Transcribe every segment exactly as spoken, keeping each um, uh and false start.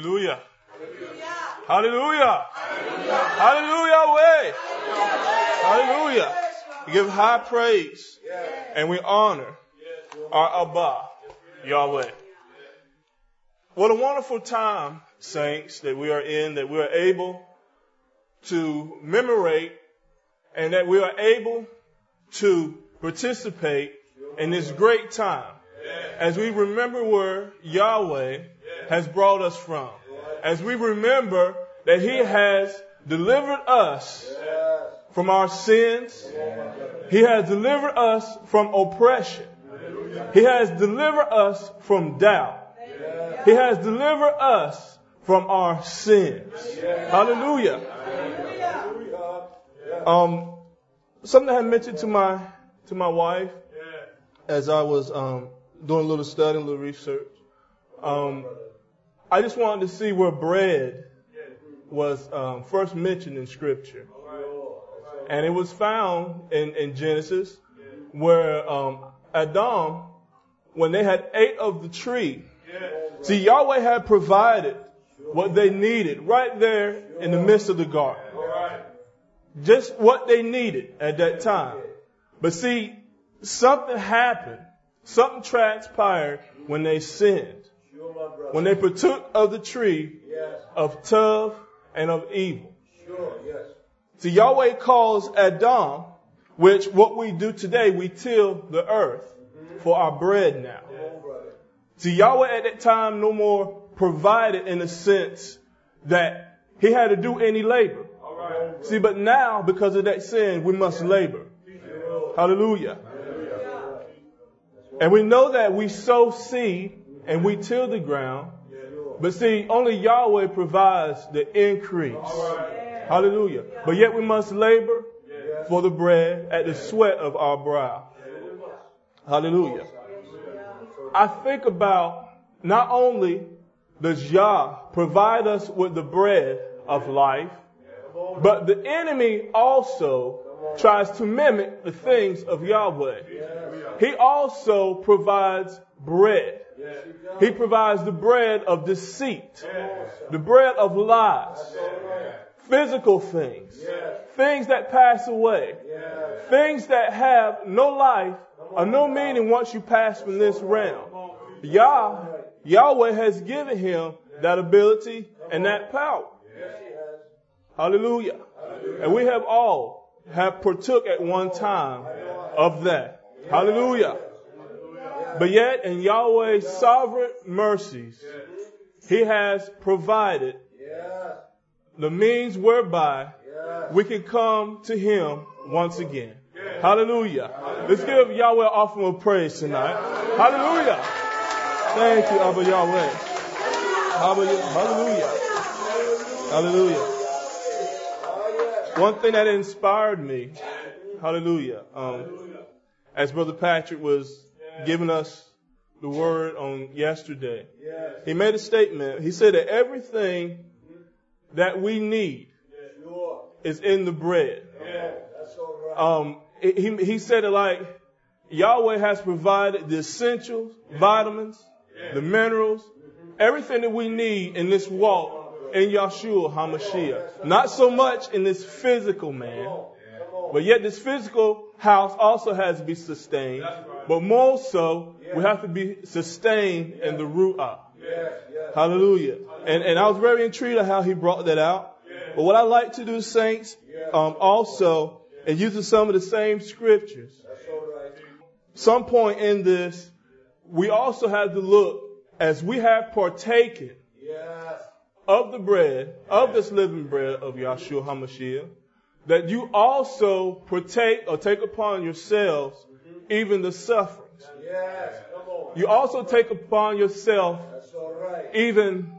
Hallelujah. Hallelujah. Hallelujah. Way. Hallelujah. We give high praise and we honor our Abba, Yahweh. What a wonderful time, saints, that we are in, that we are able to commemorate and that we are able to participate in this great time as we remember where Yahweh has brought us from, as we remember that He has delivered us from our sins. He has delivered us from oppression. He has delivered us from doubt. He has delivered us from our sins. Hallelujah. Um, something I had mentioned to my to my wife as I was um, doing a little study, a little research. Um, I just wanted to see where bread was um, first mentioned in Scripture. And it was found in, in Genesis where um, Adam, when they had ate of the tree, see, Yahweh had provided what they needed right there in the midst of the garden. Just what they needed at that time. But see, something happened. Something transpired when they sinned. When they partook of the tree of Tov and of evil. See, Yahweh calls Adam, which what we do today, we till the earth for our bread now. See, Yahweh at that time no more provided in the sense that He had to do any labor. See, but now, because of that sin, we must labor. Hallelujah. And we know that we sow seed and we till the ground. But see, only Yahweh provides the increase. Hallelujah. But yet we must labor for the bread at the sweat of our brow. Hallelujah. I think about not only does Yah provide us with the bread of life, but the enemy also tries to mimic the things of Yahweh. He also provides bread. He provides the bread of deceit, the bread of lies, physical things, things that pass away, things that have no life or no meaning once you pass from this realm. Yah, Yahweh has given him that ability and that power. Hallelujah. And we have all have partook at one time of that. Hallelujah. But yet in Yahweh's sovereign mercies, He has provided the means whereby we can come to Him once again. Hallelujah. Let's give Yahweh an offering of praise tonight. Hallelujah. Thank you, Abba Yahweh. Hallelujah. Hallelujah. One thing that inspired me, hallelujah, um, as Brother Patrick was giving us the word on yesterday, he made a statement. He said that everything that we need is in the bread. Um, he, he said it like Yahweh has provided the essentials, vitamins, the minerals, everything that we need in this walk in Yahshua HaMashiach. Not so much in this physical man, but yet this physical house also has to be sustained. But more so, we have to be sustained in the Ruach. Hallelujah. And, and I was very intrigued at how he brought that out. But what I like to do, saints, um, also, and using some of the same scriptures, some point in this, we also have to look as we have partaken of the bread, of this living bread of Yahshua HaMashiach, that you also partake or take upon yourselves even the sufferings. You also take upon yourself even,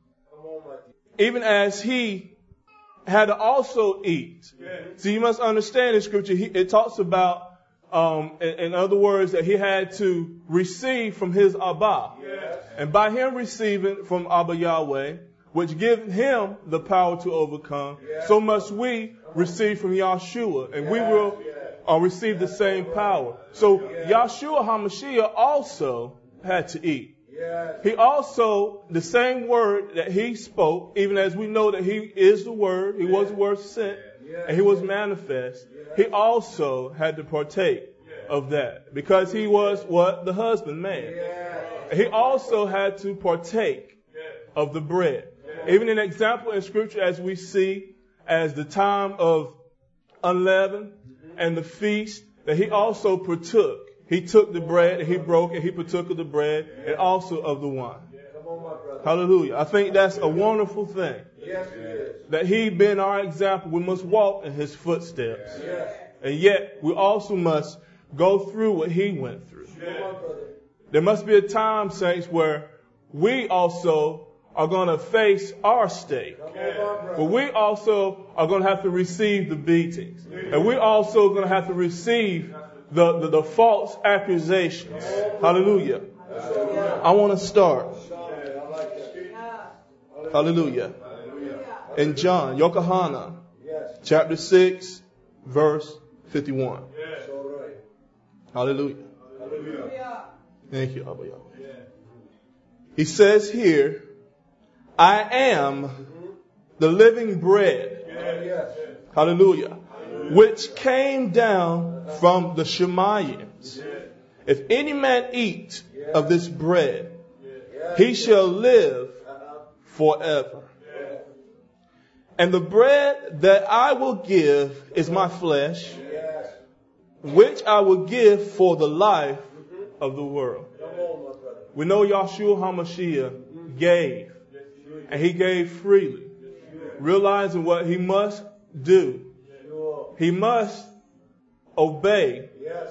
even as He had to also eat. So you must understand in Scripture, he, it talks about, um, in, in other words, that He had to receive from His Abba. And by Him receiving from Abba Yahweh, which gives Him the power to overcome, so must we receive from Yahshua, and we will uh, receive the same power. So Yahshua HaMashiach also had to eat. Yes. He also, the same word that he spoke, even as we know that he is the word, he was the word sent, and he was manifest, he also had to partake of that because he was what? The husbandman. He also had to partake of the bread. Even an example in Scripture as we see as the time of unleavened and the feast, that he also partook. He took the bread and he broke it. He partook of the bread and also of the wine. Hallelujah. I think that's a wonderful thing. Yes, it is. That he being our example, we must walk in his footsteps. Yes. And yet we also must go through what he went through. There must be a time, saints, where we also are going to face our state. But we also are going to have to receive the beatings. And we also going to have to receive the, the, the false accusations. Hallelujah. I want to start. Hallelujah. In John, Yokohana, chapter six, verse fifty-one. Hallelujah. Thank you, Abba Yahweh. He says here, I am the living bread. Hallelujah. Which came down from the Shemayims. If any man eat of this bread, he shall live forever. And the bread that I will give is my flesh, which I will give for the life of the world. We know Yahshua HaMashiach gave, and he gave freely, realizing what he must do. He must obey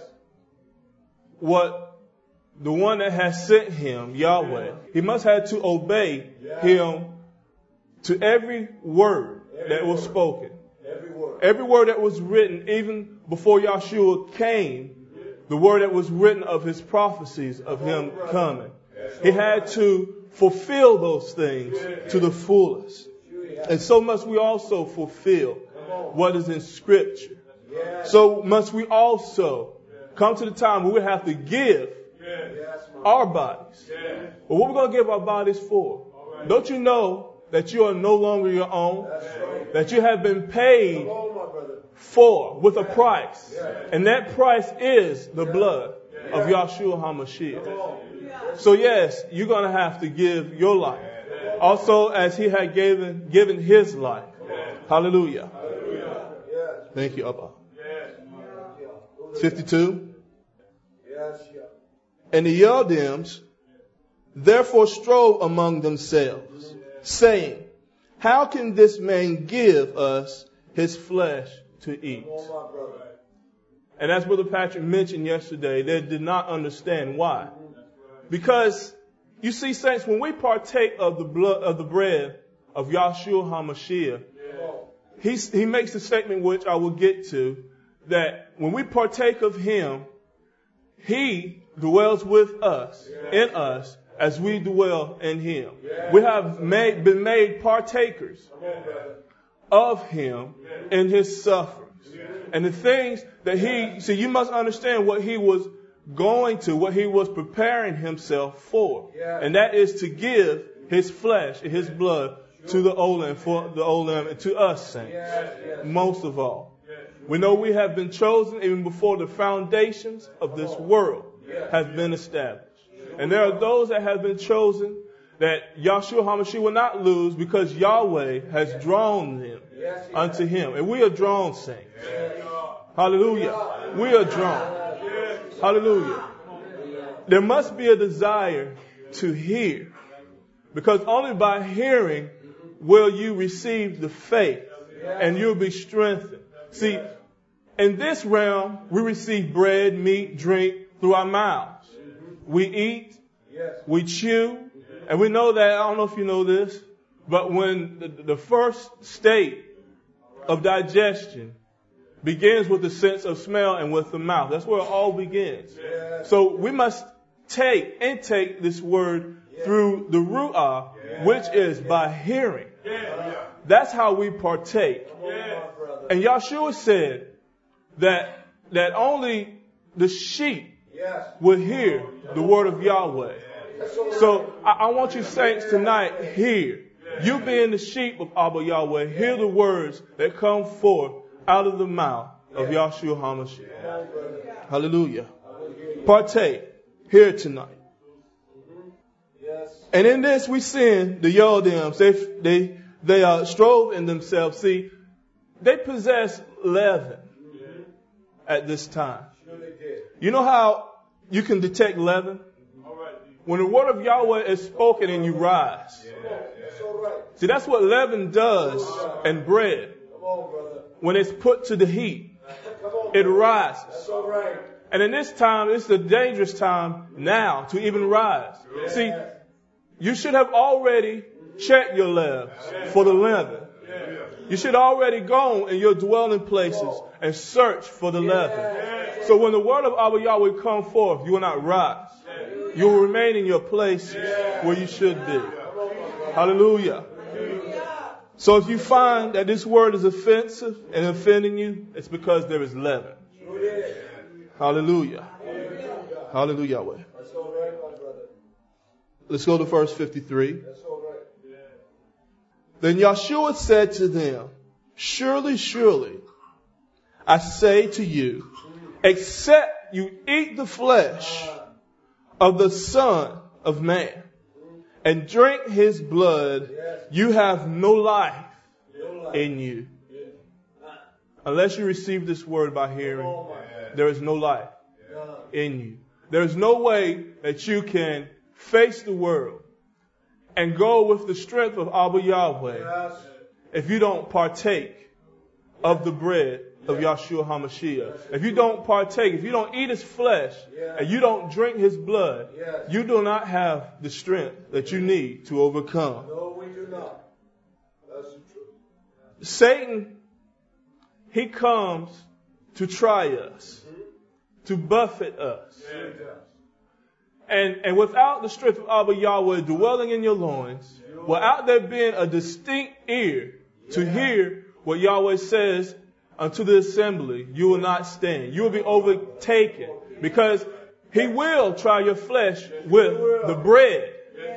what the one that has sent him, Yahweh. He must have to obey him to every word that was spoken. Every word that was written, even before Yahshua came, the word that was written of his prophecies of him coming. He had to fulfill those things to the fullest. And so must we also fulfill what is in Scripture. So must we also come to the time where we have to give our bodies. But what we're going to give our bodies for? Don't you know that you are no longer your own? That you have been paid for with a price. And that price is the blood of Yahshua HaMashiach. So yes, you're going to have to give your life. Also as he had given, given his life. Hallelujah. Thank you, Abba. fifty-two. And the Yadim therefore strove among themselves, saying, how can this man give us his flesh to eat? And as Brother Patrick mentioned yesterday, they did not understand why. Because, you see, saints, when we partake of the blood of the bread of Yahshua HaMashiach, he, he makes a statement which I will get to, that when we partake of him, he dwells with us, in us, as we dwell in him. We have made, been made partakers of him in his sufferings. And the things that he, see, you must understand what he was going to, what he was preparing himself for. And that is to give his flesh and his blood to the Olam, for the Olam, and to us, saints, most of all. We know we have been chosen even before the foundations of this world have been established. And there are those that have been chosen that Yahshua HaMashiach will not lose because Yahweh has drawn them unto him. And we are drawn, saints. Hallelujah. We are drawn. Hallelujah. There must be a desire to hear, because only by hearing will you receive the faith and you'll be strengthened. See, in this realm, we receive bread, meat, drink through our mouths. We eat, we chew, and we know that, I don't know if you know this, but when the, the first state of digestion begins with the sense of smell and with the mouth. That's where it all begins. So we must take, intake this word through the ru'ah, which is by hearing. That's how we partake. And Yahshua said that, that only the sheep will hear the word of Yahweh. So I, I want you saints tonight, hear. You being the sheep of Abba Yahweh, hear the words that come forth out of the mouth of Yahshua HaMashiach. Hallelujah. Partake here tonight. And in this we send the Yodems. They they they uh, strove in themselves. See, they possess leaven at this time. You know how you can detect leaven? When the word of Yahweh is spoken and you rise. See, that's what leaven does in bread. When it's put to the heat, it rises. And in this time, it's a dangerous time now to even rise. See, you should have already checked your labs for the leaven. You should already go in your dwelling places and search for the leaven. So when the word of Abba Yahweh come forth, you will not rise. You will remain in your places where you should be. Hallelujah. So if you find that this word is offensive and offending you, it's because there is leaven. Hallelujah. Hallelujah, Yahweh. Let's go to verse fifty-three. Then Yahshua said to them, surely, surely, I say to you, except you eat the flesh of the Son of Man and drink his blood, you have no life in you. Unless you receive this word by hearing, there is no life in you. There is no way that you can face the world and go with the strength of Abba Yahweh if you don't partake of the bread of Yahshua HaMashiach. If you don't partake, if you don't eat his flesh and you don't drink his blood, you do not have the strength that you need to overcome. No, we do not. That's the truth. Satan, he comes to try us, to buffet us. And, and without the strength of Abba Yahweh dwelling in your loins, without there being a distinct ear to hear what Yahweh says unto the assembly, you will not stand. You will be overtaken because he will try your flesh with the bread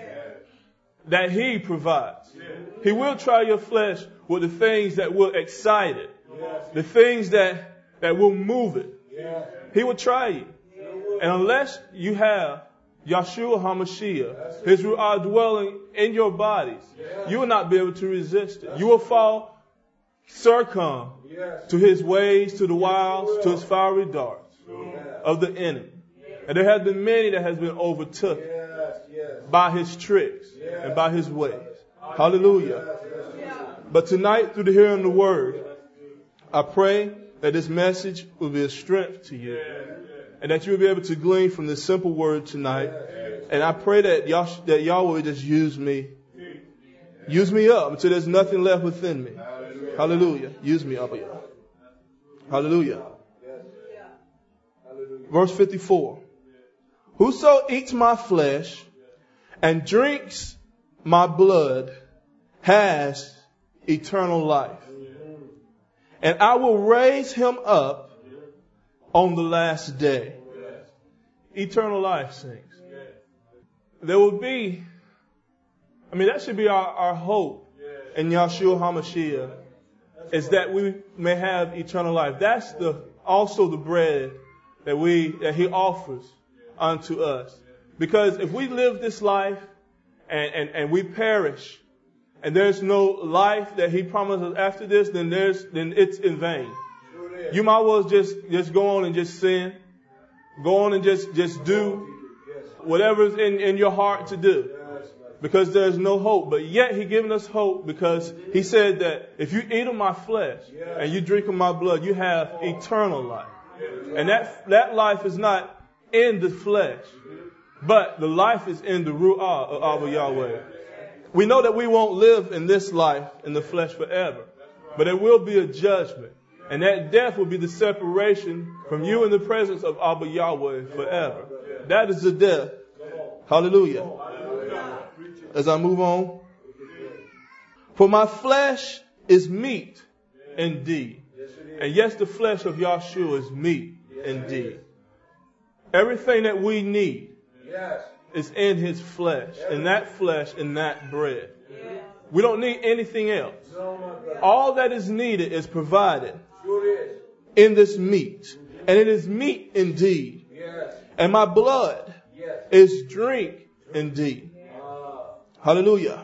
that he provides. He will try your flesh with the things that will excite it, the things that, that will move it. He will try you. And unless you have Yahshua HaMashiach, his Ru'ah dwelling in your bodies, you will not be able to resist it. You will fall succumb to his ways, to the wiles, to his fiery darts of the enemy. And there have been many that has been overtook by his tricks and by his ways. Hallelujah. But tonight, through the hearing of the word, I pray that this message will be a strength to you. And that you will be able to glean from this simple word tonight. And I pray that, Yah- that Yahweh will just use me. Use me up until there's nothing left within me. Hallelujah. Use me up. Hallelujah. Verse fifty-four. Whoso eats my flesh and drinks my blood has eternal life. And I will raise him up on the last day. Eternal life, saints. There will be, I mean, that should be our, our hope in Yahshua HaMashiach, is that we may have eternal life. That's the also the bread that we that he offers unto us. Because if we live this life and, and, and we perish, and there's no life that he promises after this, then there's then it's in vain. You might well just, just go on and just sin. Go on and just, just do whatever's in, in your heart to do. Because there's no hope. But yet he given us hope because he said that if you eat of my flesh and you drink of my blood, you have eternal life. And that, that life is not in the flesh, but the life is in the Ru'ah of Abba Yahweh. We know that we won't live in this life in the flesh forever, but there will be a judgment. And that death will be the separation from you in the presence of Abba Yahweh forever. That is the death. Hallelujah. As I move on. For my flesh is meat indeed. And yes, the flesh of Yahshua is meat indeed. Everything that we need is in his flesh, in that flesh, in that bread. We don't need anything else. All that is needed is provided in this meat. And it is meat indeed. And my blood is drink indeed. Hallelujah.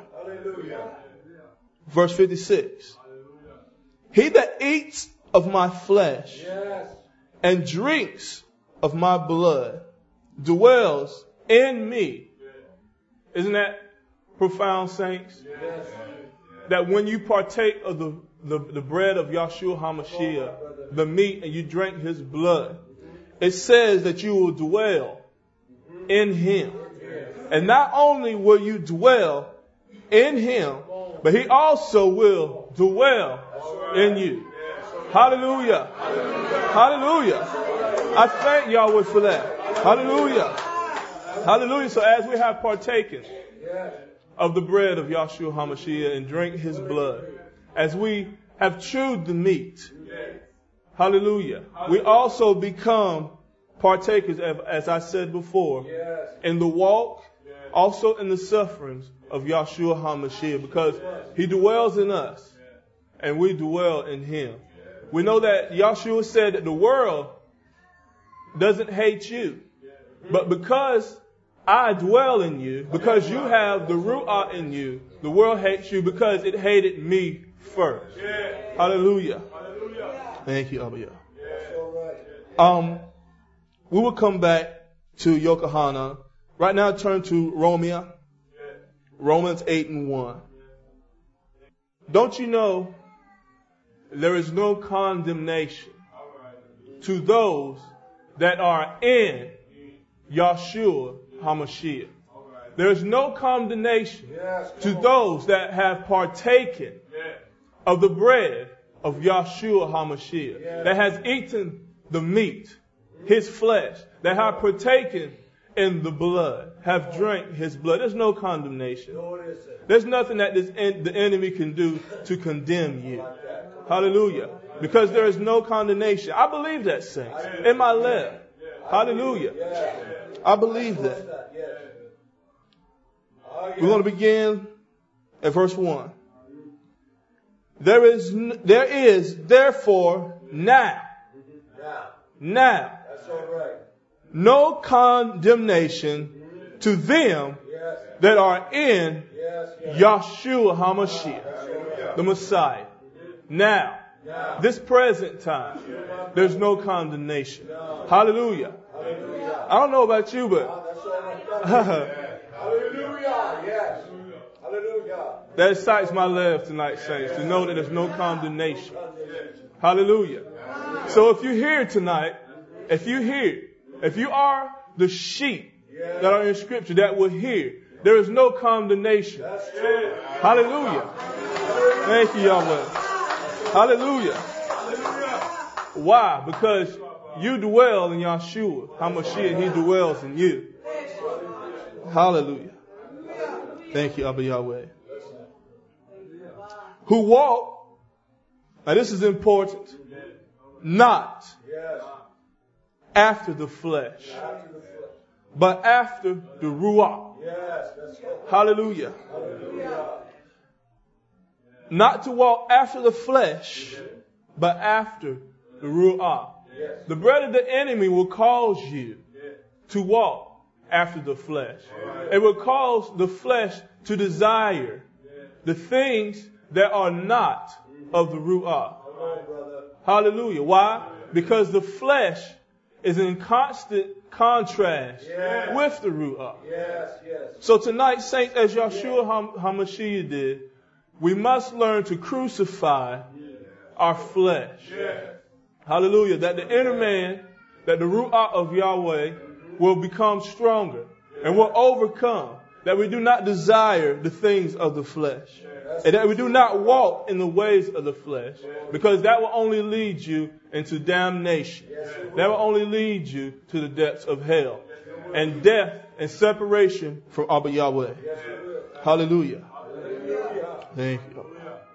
Verse fifty-six. He that eats of my flesh and drinks of my blood dwells in me. Isn't that profound, saints? That when you partake of the, the, the bread of Yahshua HaMashiach, the meat, and you drink his blood, it says that you will dwell in him. And not only will you dwell in him, but he also will dwell in you. Hallelujah. Hallelujah. I thank Yahweh for that. Hallelujah. Hallelujah. So as we have partaken of the bread of Yahshua HaMashiach and drink his blood, as we have chewed the meat, hallelujah, we also become partakers, as I said before, in the walk, also in the sufferings of Yahshua HaMashiach, because he dwells in us and we dwell in him. We know that Yahshua said that the world doesn't hate you, but because I dwell in you, because you have the Ruach in you, the world hates you because it hated me first. Hallelujah. Thank you, Abba. Um, we will come back to Yochanan. Right now, turn to Romans, Romans eight and one. Don't you know there is no condemnation to those that are in Yahshua HaMashiach? There is no condemnation to those that have partaken of the bread of Yahshua HaMashiach, that has eaten the meat, his flesh, that have partaken in the blood, have drank his blood. There's no condemnation. There's nothing that this en- the enemy can do to condemn you. Hallelujah. Because there is no condemnation. I believe that, saints. In my left. Hallelujah. I believe that. We're going to begin at verse one. There is, there is therefore now, now, no condemnation to them that are in Yahshua HaMashiach, the Messiah. Now, this present time, there's no condemnation. Hallelujah. I don't know about you, but that excites my love tonight, saints, to know that there's no condemnation. Hallelujah. So if you're here tonight, if you're here, if you are the sheep that are in Scripture that will hear, there is no condemnation. Hallelujah. Thank you, Yahweh. Hallelujah. Why? Because you dwell in Yahshua HaMashiach. He dwells in you. Hallelujah. Thank you, Abba Yahweh. Who walk, now this is important, not after the flesh, but after the Ruach. Hallelujah. Not to walk after the flesh, but after the Ruach. The bread of the enemy will cause you to walk after the flesh. It will cause the flesh to desire the things that are not of the Ruach. Hallelujah. Why? Because the flesh is in constant contrast yes. with the Ruach. Yes, yes. So tonight, saints, as Yahshua HaMashiach did, we must learn to crucify our flesh. Yes. Hallelujah. That the inner man, that the Ruach of Yahweh will become stronger and will overcome. That we do not desire the things of the flesh. And that we do not walk in the ways of the flesh. Because that will only lead you into damnation. That will only lead you to the depths of hell. And death and separation from Abba Yahweh. Hallelujah. Thank you.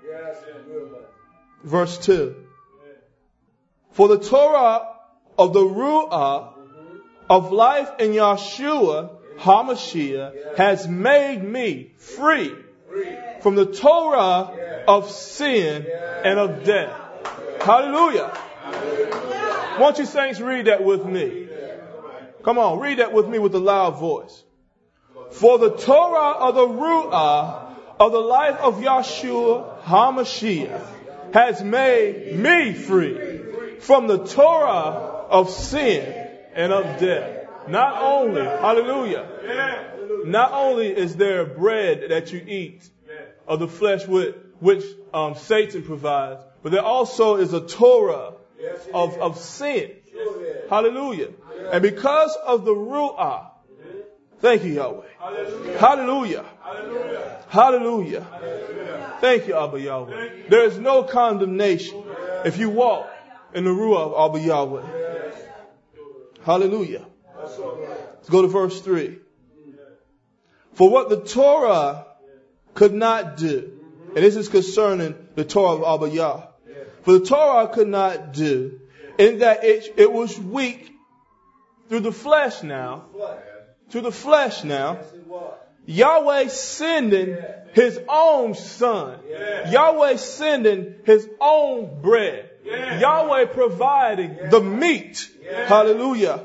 Verse two. For the Torah of the Ruach of life in Yahshua HaMashiach, has made me free from the Torah of sin and of death. Hallelujah. Won't you saints read that with me? Come on, read that with me with a loud voice. For the Torah of the Ru'ah of the life of Yahshua HaMashiach has made me free from the Torah of sin and of death. Not only, hallelujah, not only is there bread that you eat of the flesh with, which um, Satan provides, but there also is a Torah of, of sin. Hallelujah. And because of the Ru'ah, thank you, Yahweh. Hallelujah. Hallelujah. Thank you, Abba Yahweh. There is no condemnation if you walk in the Ru'ah of Abba Yahweh. Hallelujah. Let's go to verse three. For what the Torah could not do, and this is concerning the Torah of Abba Yah. For the Torah could not do, in that it, it was weak through the flesh now, to the flesh now, Yahweh sending his own son, Yahweh sending his own bread, Yahweh providing the meat, hallelujah,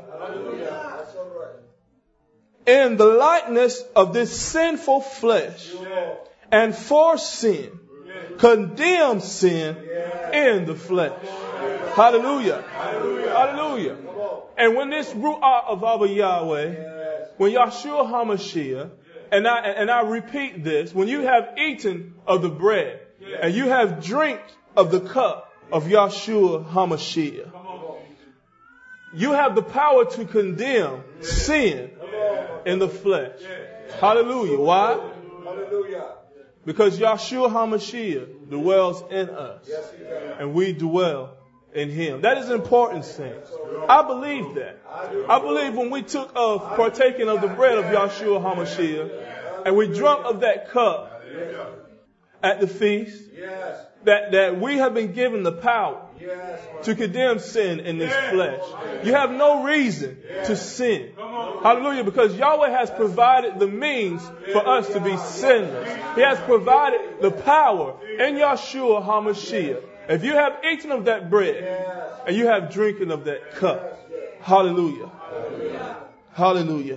in the likeness of this sinful flesh, and for sin, condemn sin in the flesh. Hallelujah. Hallelujah. And when this Ru'ah of Abba Yahweh, when Yahshua HaMashiach, and I, and I repeat this, when you have eaten of the bread, and you have drink of the cup of Yahshua HaMashiach, you have the power to condemn sin in the flesh. Hallelujah. Why? Because Yahshua HaMashiach dwells in us, and we dwell in him. That is important, saints. I believe that. I believe when we took of partaking of the bread of Yahshua HaMashiach, and we drunk of that cup at the feast, that, that we have been given the power to condemn sin in this flesh. You have no reason to sin. Hallelujah. Because Yahweh has provided the means for us to be sinless. He has provided the power in Yahshua HaMashiach. If you have eaten of that bread and you have drinking of that cup, hallelujah. Hallelujah.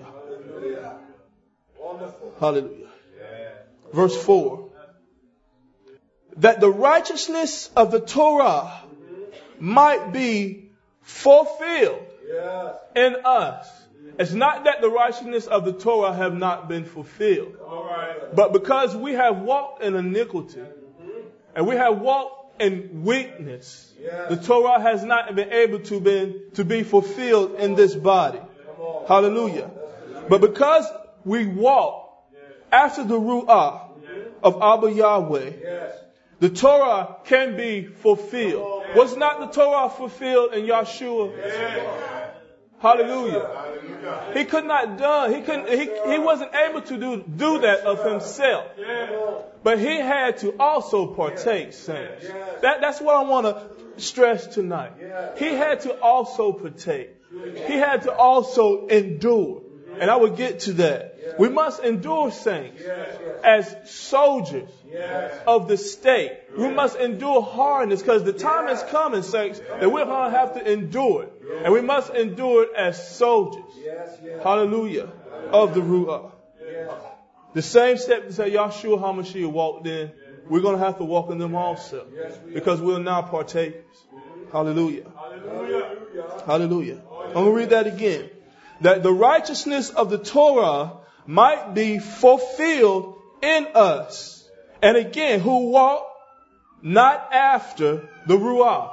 Hallelujah. Verse four. That the righteousness of the Torah might be fulfilled in us. It's not that the righteousness of the Torah have not been fulfilled. But because we have walked in iniquity and we have walked in weakness, the Torah has not been able to be, to be fulfilled in this body. Hallelujah. But because we walk after the Ru'ah of Abba Yahweh, the Torah can be fulfilled. Was not the Torah fulfilled in Yahshua? Hallelujah. He could not done. He couldn't. He, he wasn't able to do do that of himself. But he had to also partake, saints. That that's what I want to stress tonight. He had to also partake. He had to also endure. And I will get to that. We must endure, saints, as soldiers of the state. We must endure hardness because the time is coming, saints, that we're going to have to endure it. And we must endure it as soldiers. Hallelujah. Of the Ru'ah. The same step that Yahshua HaMashiach walked in, we're going to have to walk in them also. Because we're now partakers. Hallelujah. Hallelujah. I'm going to read that again. That the righteousness of the Torah might be fulfilled in us. And again, who walk not after the Ru'ah.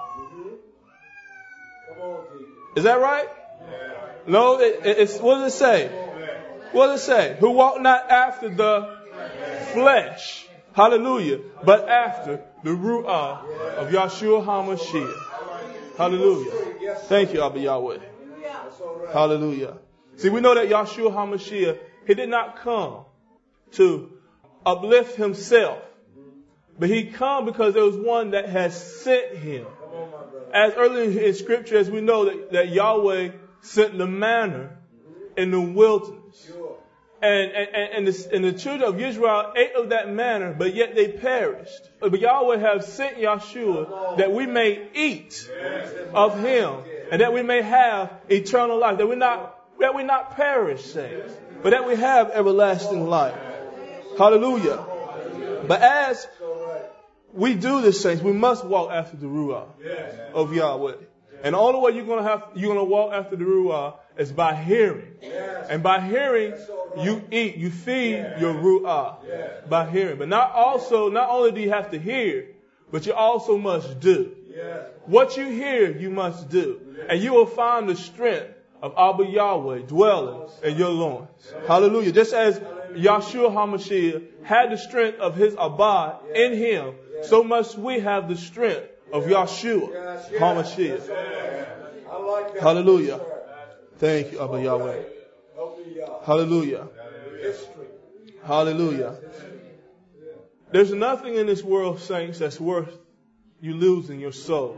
Is that right? No, it, it, it's, what does it say? What does it say? Who walk not after the flesh. Hallelujah. But after the Ru'ah of Yahshua HaMashiach. Hallelujah. Thank you, Abba Yahweh. Hallelujah. See, we know that Yahshua HaMashiach, he did not come to uplift himself, but he come because there was one that has sent him. As earlier in Scripture, as we know that, that Yahweh sent the manna in the wilderness. And, and, and, the, and the children of Israel ate of that manner, but yet they perished. But Yahweh have sent Yahshua that we may eat of him and that we may have eternal life. That we not, that we not perish, saints, but that we have everlasting life. Hallelujah. But as we do this, saints, we must walk after the Ruach of Yahweh. And the only way you're going to have, you're going to walk after the Ruach is by hearing. And by hearing, you eat, you feed your Ruach by hearing. But not also, not only do you have to hear, but you also must do. What you hear, you must do. And you will find the strength of Abba Yahweh dwelling in your loins. Hallelujah. Just as Yahshua HaMashiach had the strength of his Abba in him, so must we have the strength of Yahshua HaMashiach. Hallelujah. Thank you, Abba Yahweh. Hallelujah. Hallelujah. There's nothing in this world, saints, that's worth you losing your soul.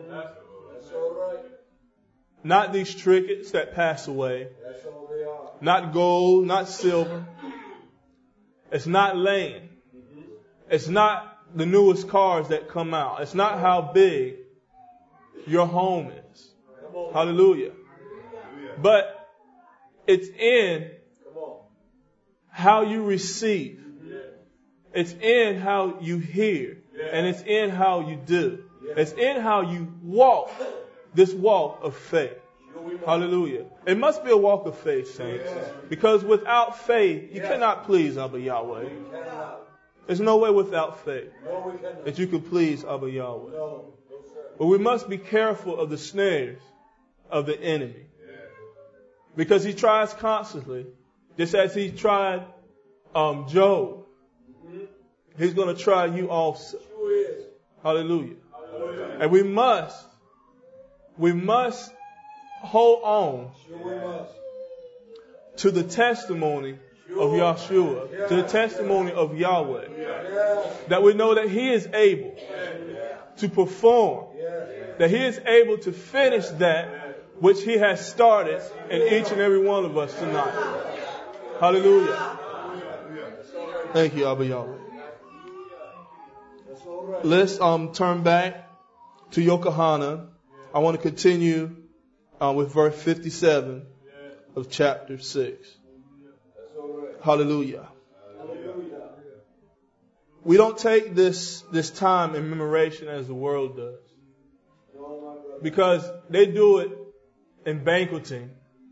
Not these trinkets that pass away. Not gold, not silver. It's not land. It's not the newest cars that come out. It's not how big your home is. Hallelujah. But it's in how you receive. It's in how you hear. And it's in how you do. It's in how you walk this walk of faith. Hallelujah. It must be a walk of faith, saints. Because without faith, you cannot please Abba Yahweh. There's no way without faith that you can please Abba Yahweh. But we must be careful of the snares of the enemy. Because he tries constantly, just as he tried um, Job. He's going to try you also. Hallelujah. And we must, we must hold on to the testimony of Yahshua, to the testimony of Yahweh, that we know that he is able to perform, that he is able to finish that which he has started in each and every one of us tonight. Hallelujah. Thank you, Abba Yahweh. Let's um, turn back to Yochanan. I want to continue uh, with verse fifty-seven of chapter six. Hallelujah. We don't take this, this time in commemoration as the world does. Because they do it in banqueting.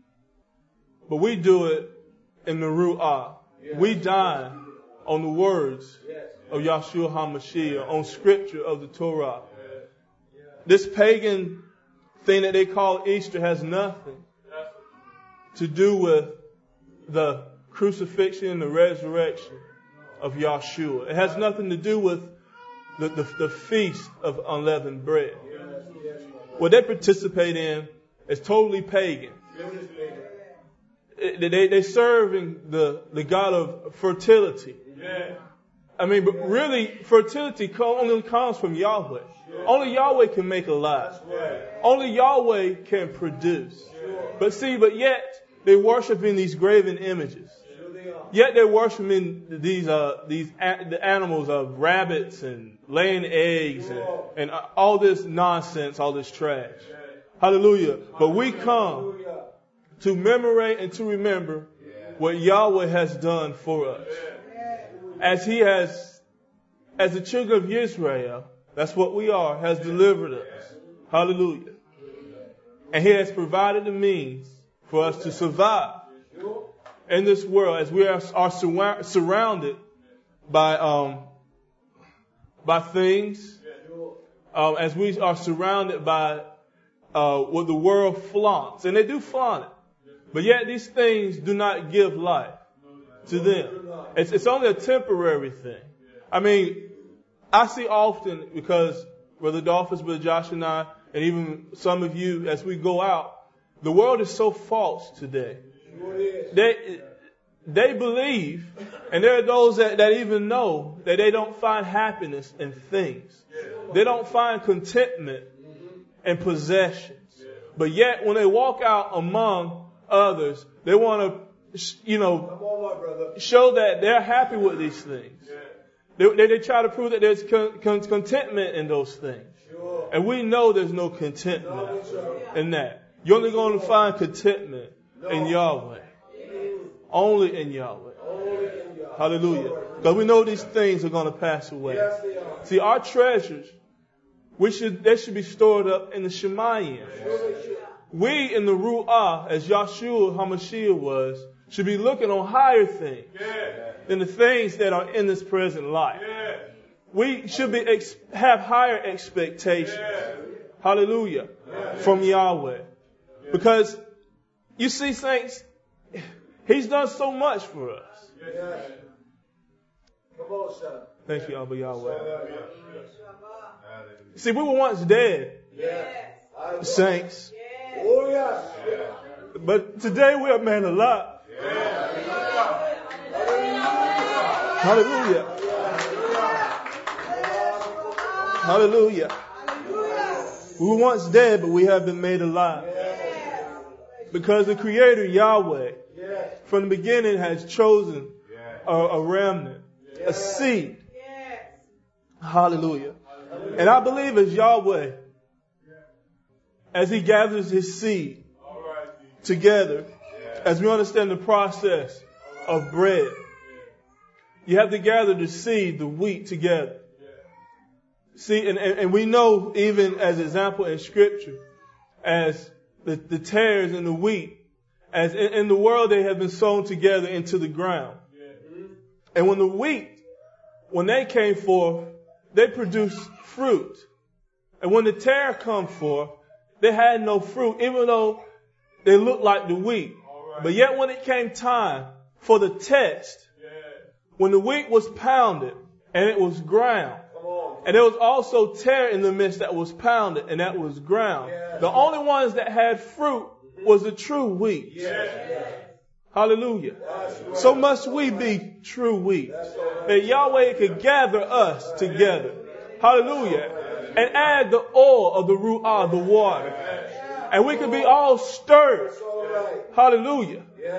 But we do it in the Ru'ah. We dine on the words of Yahshua HaMashiach, on scripture of the Torah. This pagan thing that they call Easter has nothing to do with the crucifixion and the resurrection of Yahshua. It has nothing to do with the, the, the feast of unleavened bread. What they participate in is totally pagan. They, they, they serving the, the God of fertility. I mean, but really, fertility only comes from Yahweh. Only Yahweh can make alive. Only Yahweh can produce. But see, but yet, they're worshiping these graven images. Yet they're worshiping these uh, these a- the animals of rabbits and laying eggs and, and all this nonsense, all this trash. Hallelujah. But we come to commemorate and to remember what Yahweh has done for us. As he has, as the children of Israel, that's what we are, has delivered us. Hallelujah. And he has provided the means for us to survive in this world as we are, are sur- surrounded by um, by things, um, as we are surrounded by uh, what the world flaunts. And they do flaunt it. But yet these things do not give life to them. It's, it's only a temporary thing. I mean, I see often, because Brother Dolphus, Brother Josh and I, and even some of you, as we go out, the world is so false today. They, they believe, and there are those that, that even know that they don't find happiness in things. They don't find contentment in possessions. But yet, when they walk out among others, they want to you know, show that they're happy with these things. They, they, they try to prove that there's con, con, contentment in those things. And we know there's no contentment in that. You're only going to find contentment in Yahweh. Only in Yahweh. Hallelujah. Because we know these things are going to pass away. See, our treasures, we should they should be stored up in the Shemayim. We in the Ru'ah, as Yahshua HaMashiach was, should be looking on higher things than the things that are in this present life. We should be ex- have higher expectations. Hallelujah. From Yahweh. Because, you see, saints, He's done so much for us. Thank you, Abba Yahweh. See, we were once dead, saints. But today we are made alive. Hallelujah. Hallelujah. We were once dead, but we have been made alive. Because the Creator, Yahweh, from the beginning has chosen a, a remnant, a seed. Hallelujah. And I believe as Yahweh, as He gathers His seed together, as we understand the process of bread, you have to gather the seed, the wheat together. See, and, and, and we know even as example in Scripture, as the, the tares and the wheat, as in, in the world they have been sown together into the ground. And when the wheat, when they came forth, they produced fruit. And when the tare come forth, they had no fruit, even though they looked like the wheat. But yet when it came time for the test, when the wheat was pounded and it was ground, and there was also tare in the midst that was pounded and that was ground, the only ones that had fruit was the true wheat. Hallelujah. So must we be true wheat, that Yahweh could gather us together. Hallelujah. And add the oil of the Ru'ah, the water. And we could be all stirred. Hallelujah.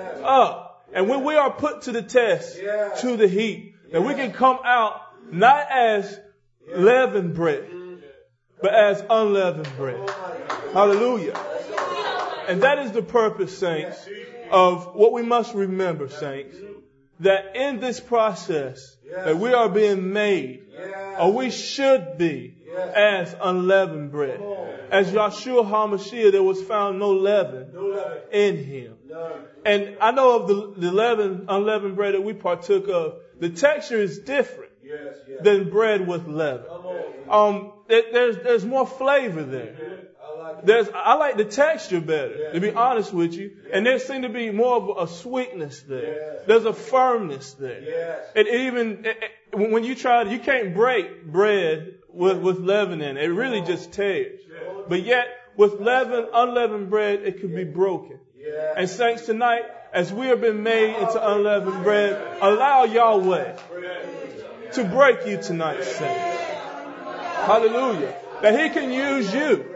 Up. And when we are put to the test, to the heat, that we can come out not as leavened bread, but as unleavened bread. Hallelujah. And that is the purpose, saints, of what we must remember, saints, that in this process that we are being made, or we should be, as unleavened bread. As Yahshua HaMashiach, there was found no leaven in Him. And I know of the, the leaven, unleavened bread that we partook of, the texture is different than bread with leaven. Um, there, there's, there's more flavor there. There's, I like the texture better, to be honest with you. And there seems to be more of a sweetness there. There's a firmness there. And even, it, it, when you try to, you can't break bread with, with leaven in it. It really just tears. But yet, with leaven, unleavened bread, it could be broken. And saints, tonight, as we have been made into unleavened bread, allow Yahweh to break you tonight, saints. Hallelujah. That He can use you.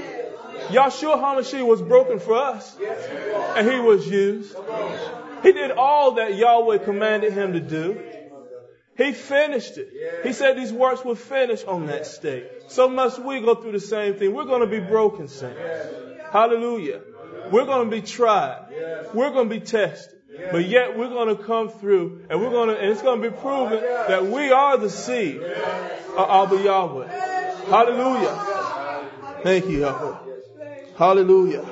Yahshua HaMashiach was broken for us, and He was used. He did all that Yahweh commanded Him to do. He finished it. He said these works were finished on that state. So must we go through the same thing. We're going to be broken, saints. Hallelujah. We're going to be tried. We're going to be tested. But yet we're going to come through, and we're going to, and it's going to be proven that we are the seed of Abba Yahweh. Hallelujah. Thank you, Yahweh. Hallelujah.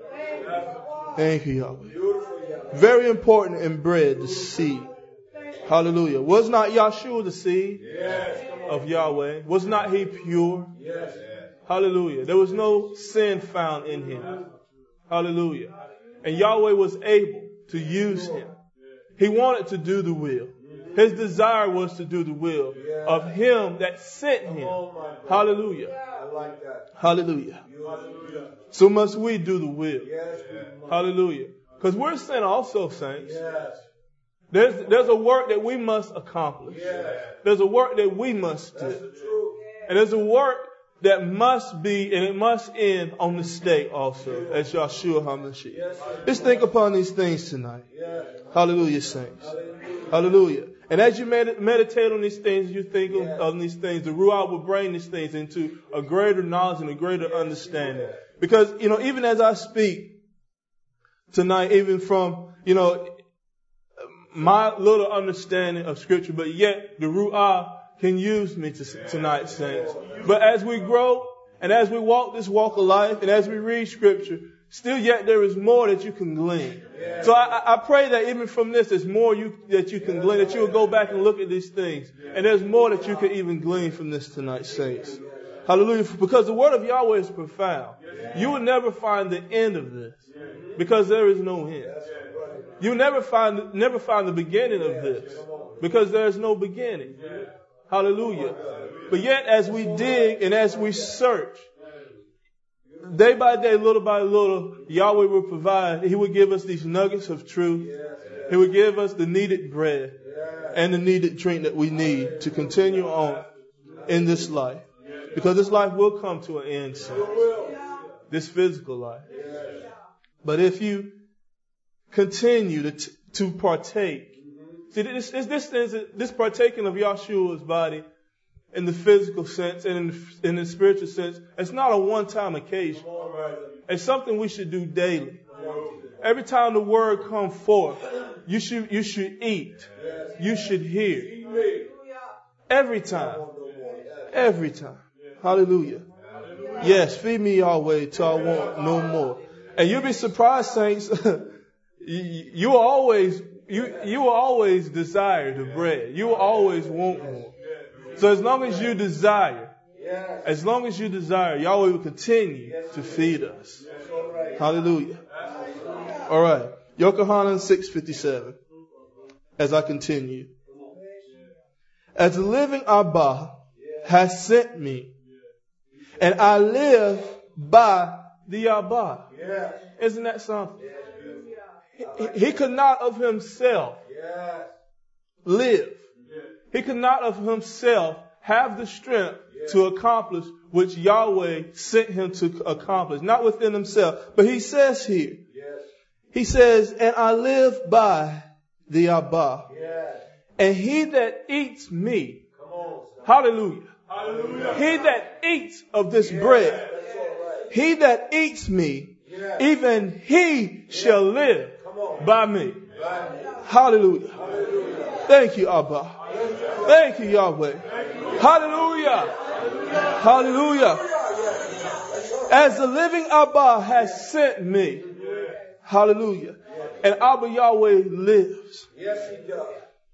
Thank you, Yahweh. Very important in bread, the seed. Hallelujah. Was not Yahshua the seed of Yahweh? Was not He pure? Hallelujah. There was no sin found in Him. Hallelujah. And Yahweh was able to use Him. He wanted to do the will. His desire was to do the will of Him that sent Him. Hallelujah. Hallelujah. So must we do the will. Hallelujah. Because we're sent also, saints. There's, there's a work that we must accomplish. There's a work that we must do. And there's a work that must be, and it must end on this day also, as Yahshua HaMashiach. Let's think upon these things tonight. Hallelujah, saints. Hallelujah. And as you med- meditate on these things, you think of, on these things, the Ruach will bring these things into a greater knowledge and a greater understanding. Because, you know, even as I speak tonight, even from, you know, my little understanding of Scripture, but yet the Ruach can use me to, tonight, saints. But as we grow and as we walk this walk of life and as we read Scripture, still yet there is more that you can glean. So I, I pray that even from this, there's more you, that you can glean, that you will go back and look at these things. And there's more that you can even glean from this tonight, saints. Hallelujah. Because the word of Yahweh is profound. You will never find the end of this because there is no end. You never find, never find the beginning of this because there is no beginning. Hallelujah. But yet as we dig and as we search, day by day, little by little, Yahweh will provide. He will give us these nuggets of truth. He will give us the needed bread and the needed drink that we need to continue on in this life. Because this life will come to an end soon. This physical life. But if you continue to, to partake, see, this, this, this, this partaking of Yahshua's body in the physical sense and in the, in the spiritual sense, it's not a one-time occasion. It's something we should do daily. Every time the word comes forth, you should, you should eat. You should hear. Every time. Every time. Hallelujah. Yes, feed me Yahweh till I want no more. And you'll be surprised, saints. you, you will always, you, you will always desire the bread. You will always want more. So as long as you desire, as long as you desire, Yahweh will continue to feed us. Hallelujah. All right. Yochanan six fifty-seven. As I continue. As the living Abba has sent me, and I live by the Abba. Isn't that something? He, he could not of himself live. He could not of himself have the strength to accomplish which Yahweh sent him to accomplish. Not within himself. But he says here, he says, and I live by the Abba. And he that eats me, hallelujah. Hallelujah. He that eats of this bread, he that eats me, even he shall live by me. Hallelujah. Thank you, Abba. Thank you, Yahweh. Hallelujah. Hallelujah. As the living Abba has sent me. Hallelujah. And Abba Yahweh lives. Yes, he does.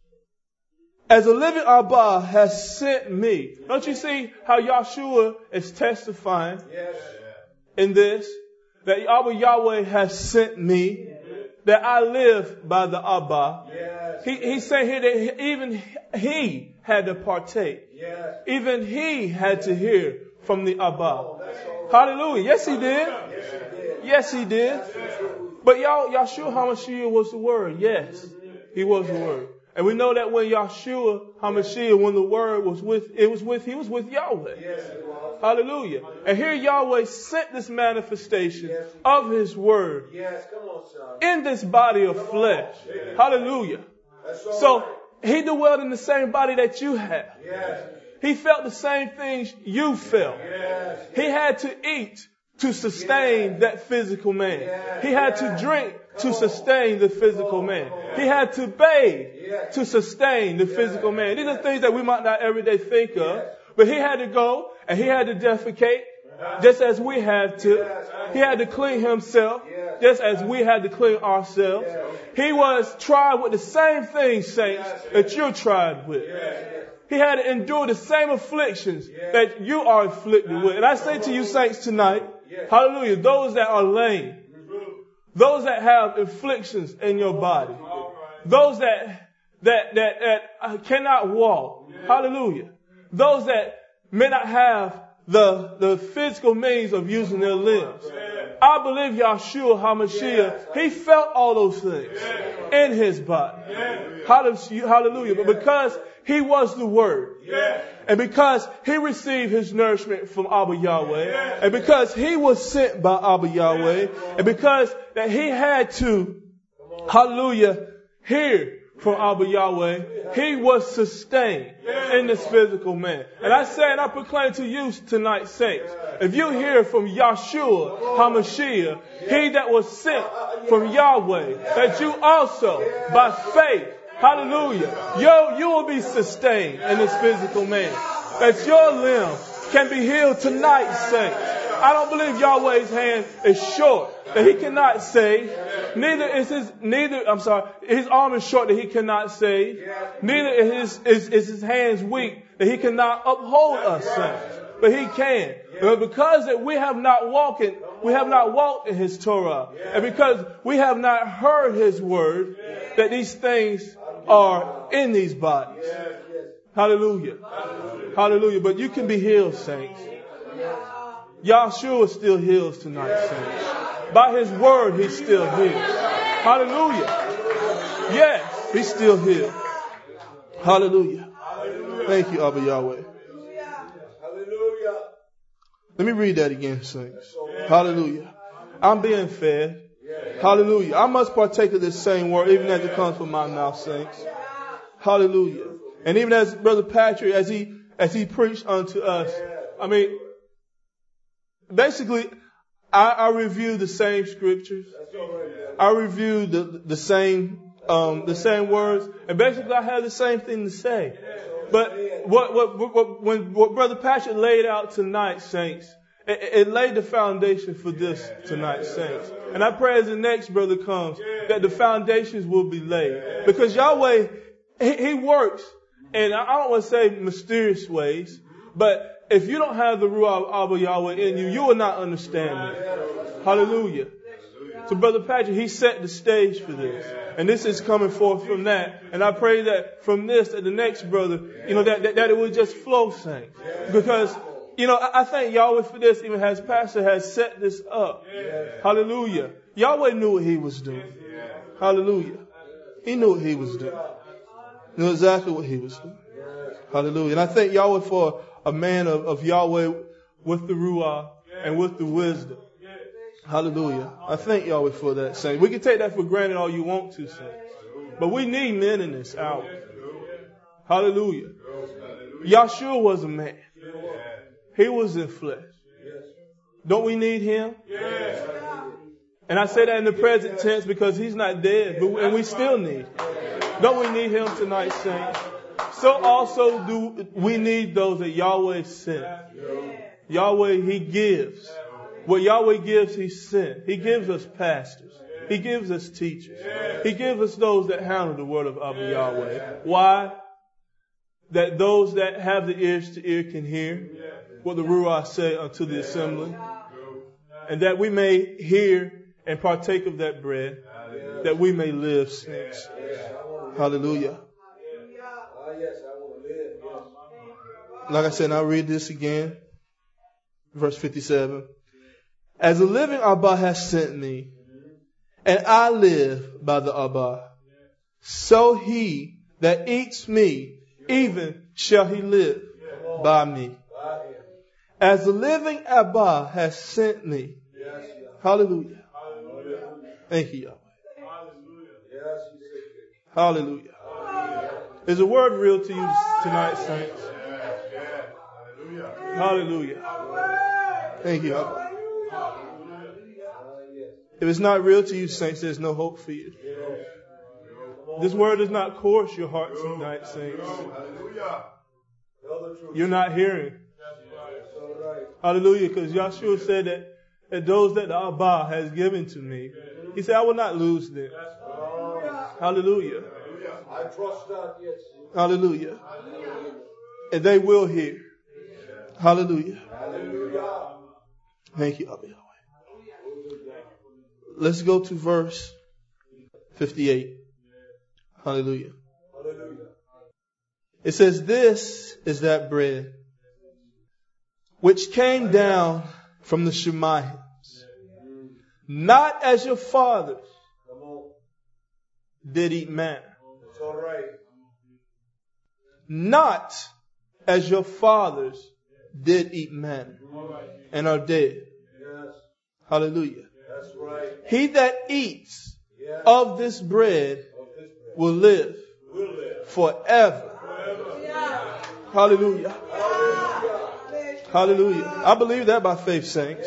As the living Abba has sent me. Don't you see how Yahshua is testifying in this? That Abba Yahweh has sent me. That I live by the Abba. He, he's saying here that even he had to partake. Even he had to hear from the Abba. Hallelujah. Yes, he did. Yes, he did. But y'all, Yahshua HaMashiach was the Word. Yes, he was the Word. And we know that when Yahshua HaMashiach, when the Word was with, it was with, he was with Yahweh. Yes, hallelujah. And here Yahweh sent this manifestation yes. of his Word yes, come on, son. In this body of come flesh. On. Hallelujah. So right. he dwelled in the same body that you have. Yes. He felt the same things you felt. Yes. He had to eat to sustain yes. that physical man. Yes. He had yes. to drink to sustain the physical man. He had to bathe to sustain the physical man. These are things that we might not every day think of. But he had to go and he had to defecate just as we had to. He had to clean himself just as we had to clean ourselves. He was tried with the same things, saints, that you're tried with. He had to endure the same afflictions that you are afflicted with. And I say to you, saints, tonight, hallelujah, those that are lame, those that have afflictions in your body, those that that that, that cannot walk, hallelujah, those that may not have the the physical means of using their limbs. I believe Yahshua HaMashiach, he felt all those things in his body. Hallelujah. But because he was the Word. And because he received his nourishment from Abba Yahweh. And because he was sent by Abba Yahweh. And because that he had to, hallelujah, hear from Abba Yahweh, he was sustained in this physical man. And I say and I proclaim to you tonight, saints, if you hear from Yahshua HaMashiach, he that was sent from Yahweh, that you also, by faith, hallelujah, yo, you will be sustained in this physical man. That your limb can be healed tonight, saints. I don't believe Yahweh's hand is short, that he cannot save. Neither is his, neither, I'm sorry, his arm is short that he cannot save. Neither is his, is, is his hands weak that he cannot uphold us, saints. But he can. But because that we have not walked in, we have not walked in his Torah. And because we have not heard his word, that these things are in these bodies. Hallelujah. Hallelujah. But you can be healed, saints. Yahshua still heals tonight, saints. By his word, he still heals. Hallelujah. Yes, he still heals. Hallelujah. Thank you, Abba Yahweh. Let me read that again, saints. Hallelujah. I'm being fed. Hallelujah. I must partake of this same word, even as it comes from my mouth, saints. Hallelujah. And even as Brother Patrick, as he as he preached unto us, I mean, basically, I, I review the same scriptures. I review the the same um, the same words, and basically, I have the same thing to say. But what what what when what Brother Patrick laid out tonight, saints, it, it laid the foundation for this tonight, saints. And I pray as the next brother comes that the foundations will be laid, because Yahweh, he, he works, and I don't want to say mysterious ways, but if you don't have the Ruach Abba Yahweh in you, you will not understand it. Hallelujah. So Brother Patrick, he set the stage for this. And this is coming forth from that. And I pray that from this, that the next brother, you know, that, that, that it will just flow, saints. Because, you know, I, I thank Yahweh for this, even as Pastor has set this up. Hallelujah. Yahweh knew what he was doing. Hallelujah. He knew what he was doing. He knew exactly what he was doing. Hallelujah. And I thank Yahweh for a man of, of Yahweh with the Ruach and with the wisdom. Hallelujah. I thank Yahweh for that, saints. We can take that for granted all you want to, saints. But we need men in this hour. Hallelujah. Yahshua was a man. He was in flesh. Don't we need him? And I say that in the present tense because he's not dead, but and we still need him. Don't we need him tonight, saints? So also do we need those that Yahweh sent. Yahweh, he gives. What Yahweh gives, he sent. He gives us pastors. He gives us teachers. He gives us those that handle the word of Abba Yahweh. Why? That those that have the ears to ear can hear what the Ruach say unto the assembly. And that we may hear and partake of that bread, that we may live, saints. Hallelujah. Like I said, I'll read this again. Verse fifty-seven. As the living Abba has sent me, and I live by the Abba, so he that eats me, even shall he live by me. As the living Abba has sent me. Hallelujah. Thank you, Yahweh. Hallelujah. Is the word real to you tonight, saints? Hallelujah. Thank you, Yahweh. If it's not real to you, saints, there's no hope for you. This word does not course your heart tonight, saints. You're not hearing. Hallelujah, because Yahshua said that, that those that the Abba has given to me, he said, I will not lose them. Hallelujah. I trust that, yes. Hallelujah. And they will hear. Hallelujah. Thank you, Abba Yahweh. Let's go to verse fifty-eight. Hallelujah. It says, this is that bread which came down from the Shemahims, not as your fathers did eat manna. It's all right. not as your fathers did eat manna and are dead. Yes. Hallelujah. That's right. He that eats Yes. of this bread Of this bread. will live We'll live. forever. Hallelujah. Hallelujah. I believe that by faith, saints.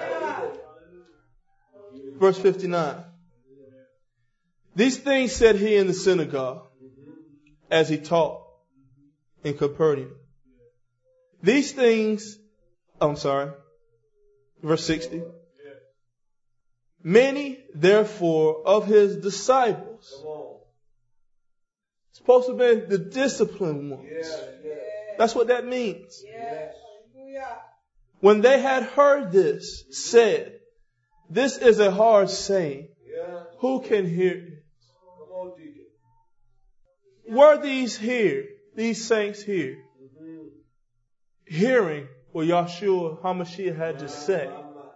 Verse fifty-nine. These things said he in the synagogue as he taught in Capernaum. These things, I'm sorry, verse sixty. Many, therefore, of his disciples, Come on. supposed to be the disciplined ones. Yes. Yes. That's what that means. Yes. When they had heard this, said, this is a hard saying. Yeah. Who can hear it? Come on, deacon. Were these here, these saints here, Mm-hmm. hearing what Yahshua HaMashiach had to say?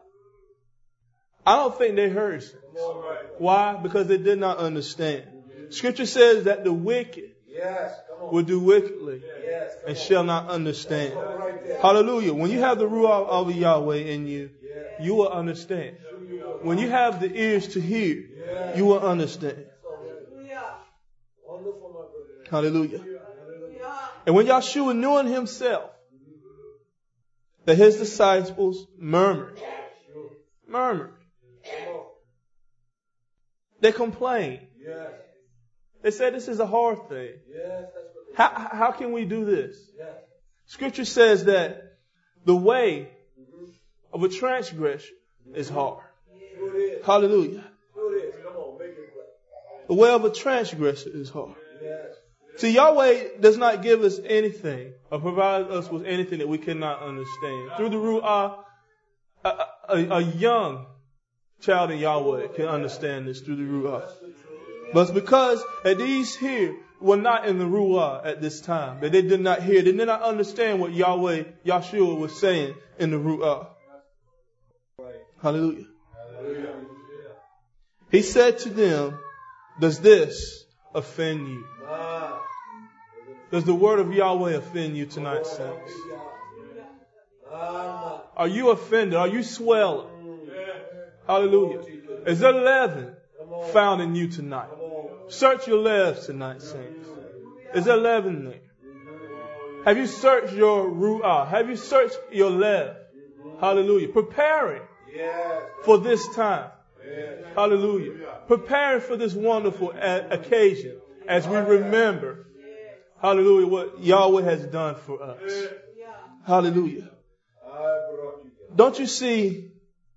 I don't think they heard it. Why? Because they did not understand. Scripture says that the wicked Yes. Come on. will do wickedly Yes. Come and on. shall not understand. Come right there. Hallelujah. When you have the Ruach of Yahweh in you, Yeah. you will understand. You will. When you have the ears to hear, you will understand. Wonderful, my brother. Hallelujah. And when Yahshua knew in himself that his disciples murmured, murmured, Come on. they complained. Yes. They said this is a hard thing. Yes. That's what they How, how can we do this? Yes. Scripture says that the way of a transgression is hard. Sure it is. Hallelujah. Sure it is. Come on. Make it play. The way of a transgressor is hard. Yes. See, Yahweh does not give us anything or provide us with anything that we cannot understand. Through the Ruach, a, a, a young child in Yahweh can understand this through the Ruach. But it's because that these here were not in the Ruach at this time, that they did not hear, they did not understand what Yahweh, Yahshua was saying in the Ruach. Hallelujah. He said to them, does this offend you? Ah. Does the word of Yahweh offend you tonight, saints? Ah. Are you offended? Are you swelling? Hallelujah. Is there leaven found in you tonight? Search your lives tonight, saints. Is there leaven there? Have you searched your ru'ah? Have you searched your lev? Hallelujah. Preparing Yes. for this time. Yes. Hallelujah. Preparing for this wonderful a- occasion as we remember, hallelujah, what Yahweh has done for us. Hallelujah. I brought you there. Don't you see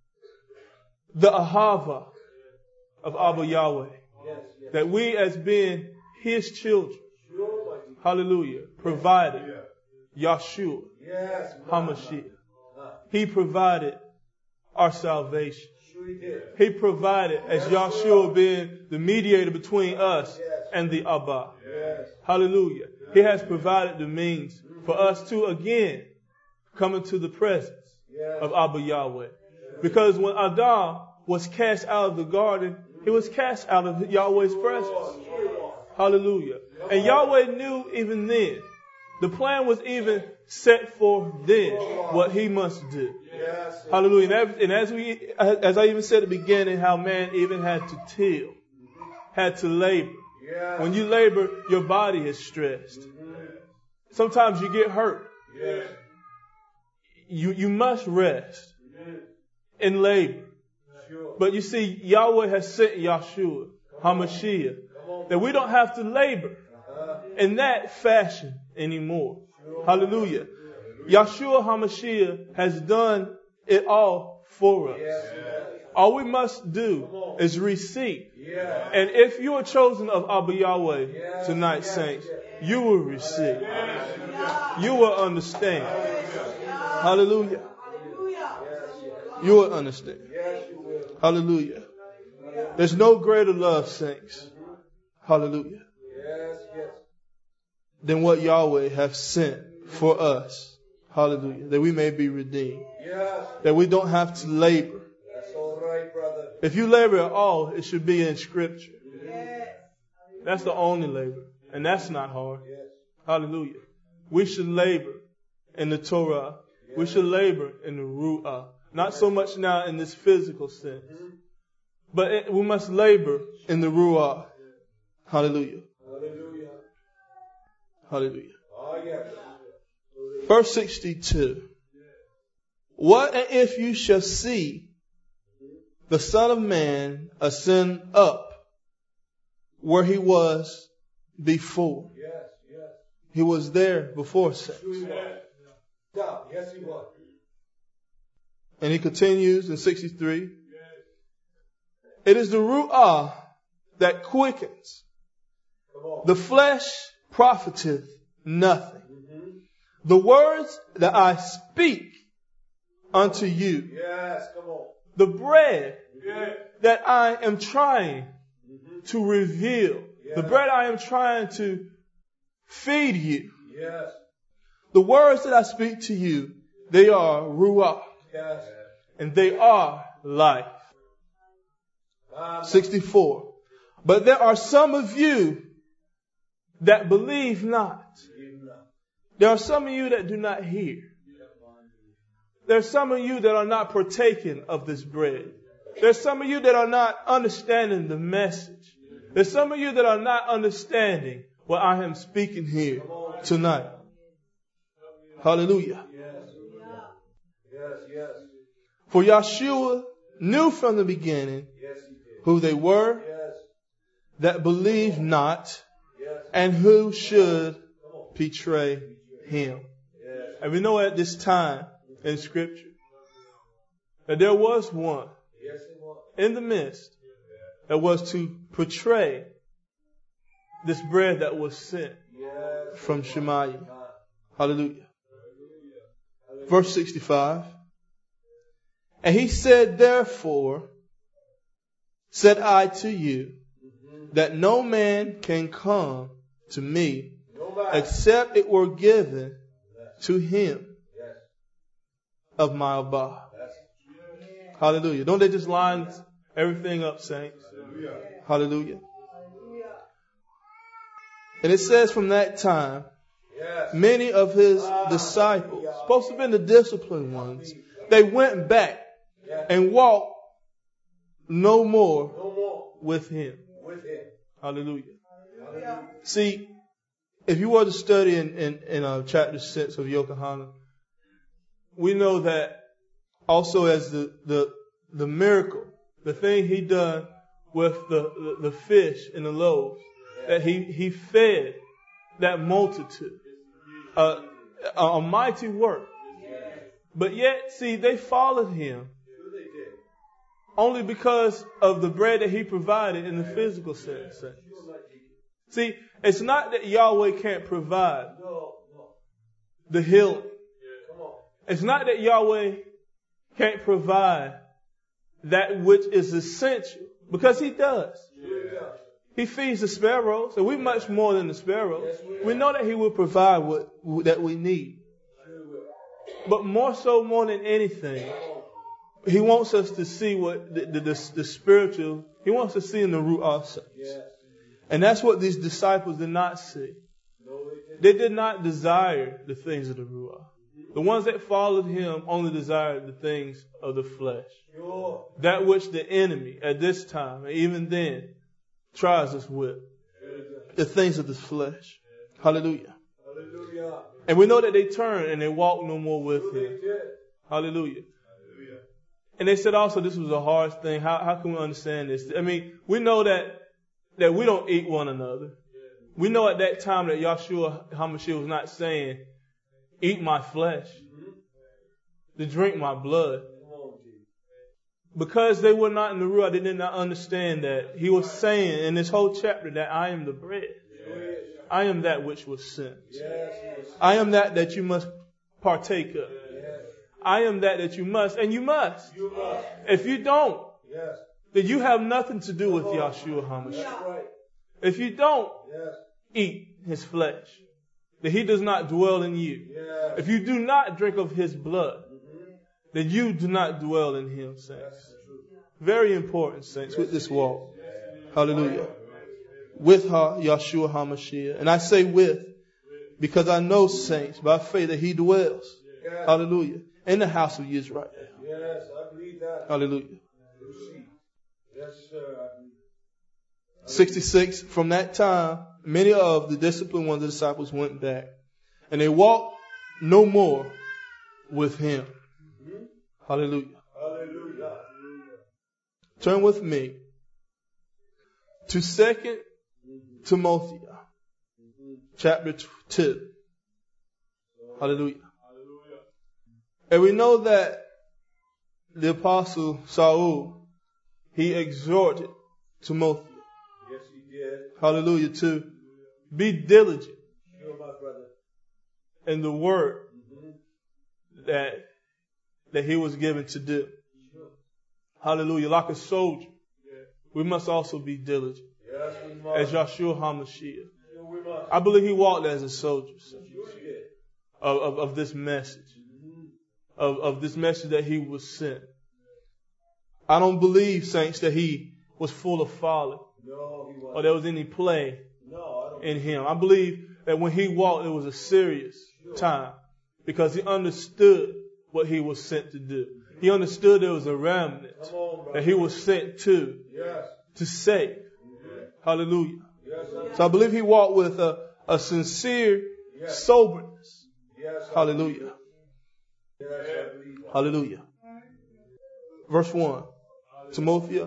the ahava of Abba Yahweh? Yes. Yes. That we as being His children, Sure, my deacon. hallelujah, provided Yahshua Yes. HaMashiach. Ah. He provided our salvation. Sure he did. He provided as Yahshua being the mediator between us and the Abba. Yes. Hallelujah. He has provided the means for us to again come into the presence Yes. of Abba Yahweh. Because when Adam was cast out of the garden, he was cast out of Yahweh's presence. Hallelujah. And Yahweh knew even then. The plan was even set forth then what he must do. Yes. Hallelujah. And as, and as we, as I even said at the beginning, how man even had to till, had to labor. Yes. When you labor, your body is stressed. Sometimes you get hurt. Yes. You, you must rest and labor. Sure. But you see, Yahweh has sent Yahshua, HaMashiach, that we don't have to labor in that fashion anymore. Hallelujah. Yahshua HaMashiach has done it all for us. All we must do is receive. Yes. And if you are chosen of Abba Yahweh tonight, saints, you will receive. You will understand. Hallelujah. You will understand. Yes, you will. Hallelujah. There's no greater love, saints. Hallelujah. Yes, yes. Than what Yahweh has sent for us. Hallelujah. That we may be redeemed. Yes. That we don't have to labor. That's all right, brother. If you labor at all, it should be in Scripture. Yes. That's the only labor. And that's not hard. Yes. Hallelujah. We should labor in the Torah. We should labor in the Ru'ah. Not so much now in this physical sense, but it, we must labor in the Ru'ah. Hallelujah. Hallelujah. Hallelujah. Oh, yes. Verse sixty-two. What if you shall see the Son of Man ascend up where he was before? Yes, yes. He was there before sex. True he was. Stop. Yes, he was. And he continues in sixty-three. It is the Ru'ah that quickens. Come on. The flesh profiteth nothing. Mm-hmm. The words that I speak unto you, Yes, come on. the bread Yes. that I am trying Mm-hmm. to reveal, Yes. the bread I am trying to feed you, Yes. the words that I speak to you, they are Ru'ah, Yes. and they are life. Um, sixty-four. But there are some of you that believe not. There are some of you that do not hear. There are some of you that are not partaking of this bread. There's some of you that are not understanding the message. There's some of you that are not understanding what I am speaking here tonight. Hallelujah. Yes. Yes, yes. For Yeshua knew from the beginning Yes, he did. who they were Yes. that believed not Yes. and who should Come on. betray him. Yes. And we know at this time in Scripture that there was one Yes, he was. in the midst that was to portray this bread that was sent Yes. from Shemaiah. Ah. Hallelujah. Verse sixty-five. And he said, therefore, said I to you, that no man can come to me No matter. except it were given to him Yes. of my Abba. That's Hallelujah. Don't they just line everything up, saints? Hallelujah. And it says from that time, yes. many of his disciples, supposed to have been the disciplined ones, they went back Yes. and walked no more No more with him. with him. Hallelujah. Hallelujah. See, if you were to study in, in, in uh, chapter six of Yokohama, we know that also as the, the, the miracle, the thing he done with the, the, the fish and the loaves, that he, he fed that multitude, uh, a, a mighty work. But yet, see, they followed him Sure they did. only because of the bread that he provided in the physical sense. Sure like he did. See, it's not that Yahweh can't provide No, no. the healing. Come on. It's not that Yahweh can't provide that which is essential, because he does. Sure he does. He feeds the sparrows, and we're much more than the sparrows. Yes, we are. We know that he will provide what that we need. Sure he will. But more so, more than anything, he wants us to see what the, the, the, the spiritual, he wants us to see in the Ru'ah sense. Yes. And that's what these disciples did not see. No, they didn't. They did not desire the things of the Ru'ah. The ones that followed him only desired the things of the flesh. Sure. That which the enemy at this time, and even then, tries us with. Sure he does. The things of the flesh. Hallelujah. Hallelujah. And we know that they turned and they walked no more with Sure they him. did. Hallelujah. Hallelujah. And they said also this was a hard thing. How, how can we understand this? I mean, we know that, that we don't eat one another. We know at that time that Yahshua HaMashiach was not saying, eat my flesh, to drink my blood. Come on, G. Because they were not in the Ruach, they did not understand that he was saying in this whole chapter that I am the bread. Sure he is. I am that which was sent. Yes, he is. I am that that you must partake of. Yes. I am that that you must, and you must. You must. If you don't, Yes. then you have nothing to do with Yahshua HaMashiach. That's right. If you don't Yes. eat his flesh, then he does not dwell in you. Yes. If you do not drink of his blood, Mhm. then you do not dwell in him, That's saints. the truth. Very important, saints, with this walk. Hallelujah. With Ha- Yahshua HaMashiach. And I say with, Because I know, saints, by faith that he dwells. Yes. Hallelujah. In the house of Israel. Yes, I believe that. Hallelujah. Yes, sir. I believe. sixty-six. From that time, many of the disciplined ones of the disciples went back, and they walked no more with him. Mm-hmm. Hallelujah. Hallelujah. Turn with me to Second Timothy, chapter two. Hallelujah. And we know that the apostle Saul, he exhorted Timothy. Yes, he did. Hallelujah. To be diligent Sure, my brother. in the work Mm-hmm. that that he was given to do. Sure. Hallelujah. Like a soldier, we must also be diligent. Yes, we must. As Yahshua HaMashiach. Sure, we must. I believe he walked as a soldier Sure, he did. of, of, of this message. Mm-hmm. Of, of this message that he was sent. I don't believe, saints, that he was full of folly No, he wasn't. or there was any play No, I don't. in him. I believe that when he walked, it was a serious time because he understood what he was sent to do. He understood there was a remnant Come on, brother. that he was sent to, Yes. to save. Mm-hmm. Hallelujah. Yes, I So I believe he walked with a, a sincere Yes. soberness. Yes, I Hallelujah. believe. Yes, I believe. Hallelujah. Verse one. Timothy.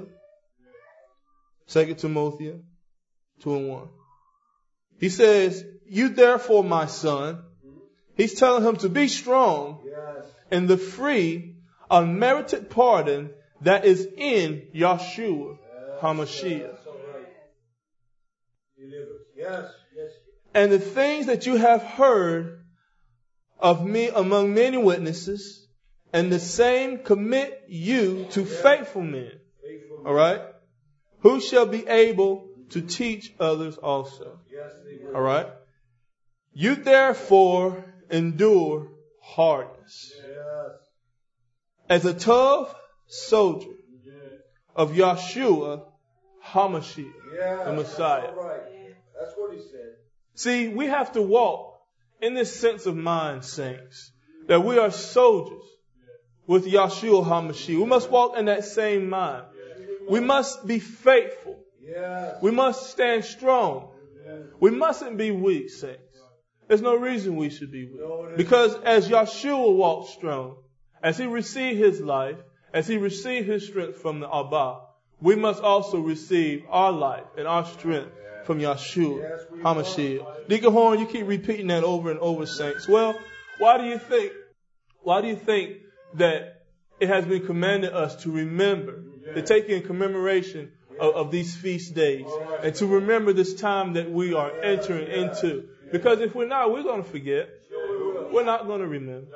Second Timothy two and one. He says, you therefore, my son, he's telling him to be strong Yes. in the free, unmerited pardon that is in Yahshua HaMashiach. That's all right. Delivered. Yes, yes. And the things that you have heard of me among many witnesses, and the same commit you to faithful men. Faithful. All right? Who shall be able to teach others also. Yes, they will. All right? You therefore endure hardness Yes. as a tough soldier of Yahshua HaMashiach, Yes. the Messiah. That's all right. That's what he said. See, we have to walk in this sense of mind, saints, that we are soldiers with Yahshua HaMashiach. We must walk in that same mind. We must be faithful. Yes. We must stand strong. We mustn't be weak, saints. There's no reason we should be weak. Because as Yahshua walked strong, as he received his life, as he received his strength from the Abba, we must also receive our life and our strength from Yahshua HaMashiach. Deacon Horn, you keep repeating that over and over, saints. Well, why do you think, why do you think that it has been commanded us to remember, to take in commemoration of, of these feast days, and to remember this time that we are entering into? Because if we're not, we're going to forget. We're not going to remember.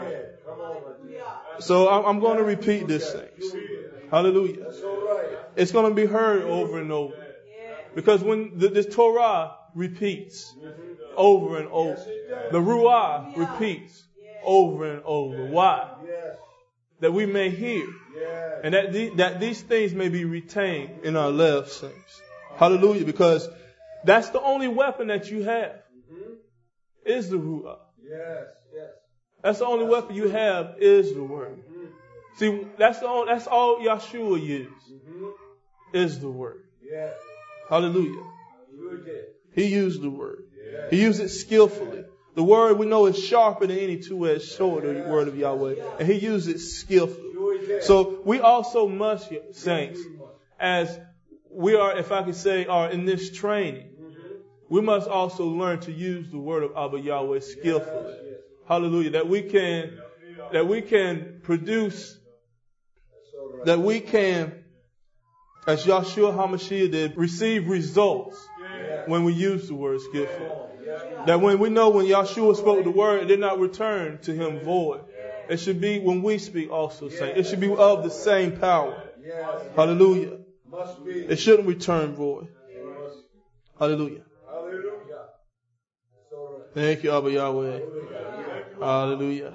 So I'm, I'm going to repeat this, saints. Hallelujah. That's all right. It's going to be heard over and over. Because when the, the Torah repeats over and over, the Ruah repeats over and over. Why? Yes. That we may hear, Yes. and that the, that these things may be retained in our left, saints. Hallelujah. Because that's the only weapon that you have, is the Ruah. Yes. Yes. That's the only weapon you have, is the word. See, that's the only, that's all Yahshua used, is the word. Yes. Hallelujah. You did. He used the word. He used it skillfully. The word we know is sharper than any two-edged sword, the word of Yahweh. And he used it skillfully. So we also must, saints, as we are, if I could say, are in this training, we must also learn to use the word of Abba Yahweh skillfully. Hallelujah. That we can, that we can produce, that we can, as Yahshua HaMashiach did, receive results when we use the word skillfully. That when we know when Yahshua spoke the word, it did not return to him void. It should be when we speak also, saints. It should be of the same power. Hallelujah. Must be. It shouldn't return void. Hallelujah. Hallelujah. That's all right. Thank you, Abba Yahweh. Hallelujah.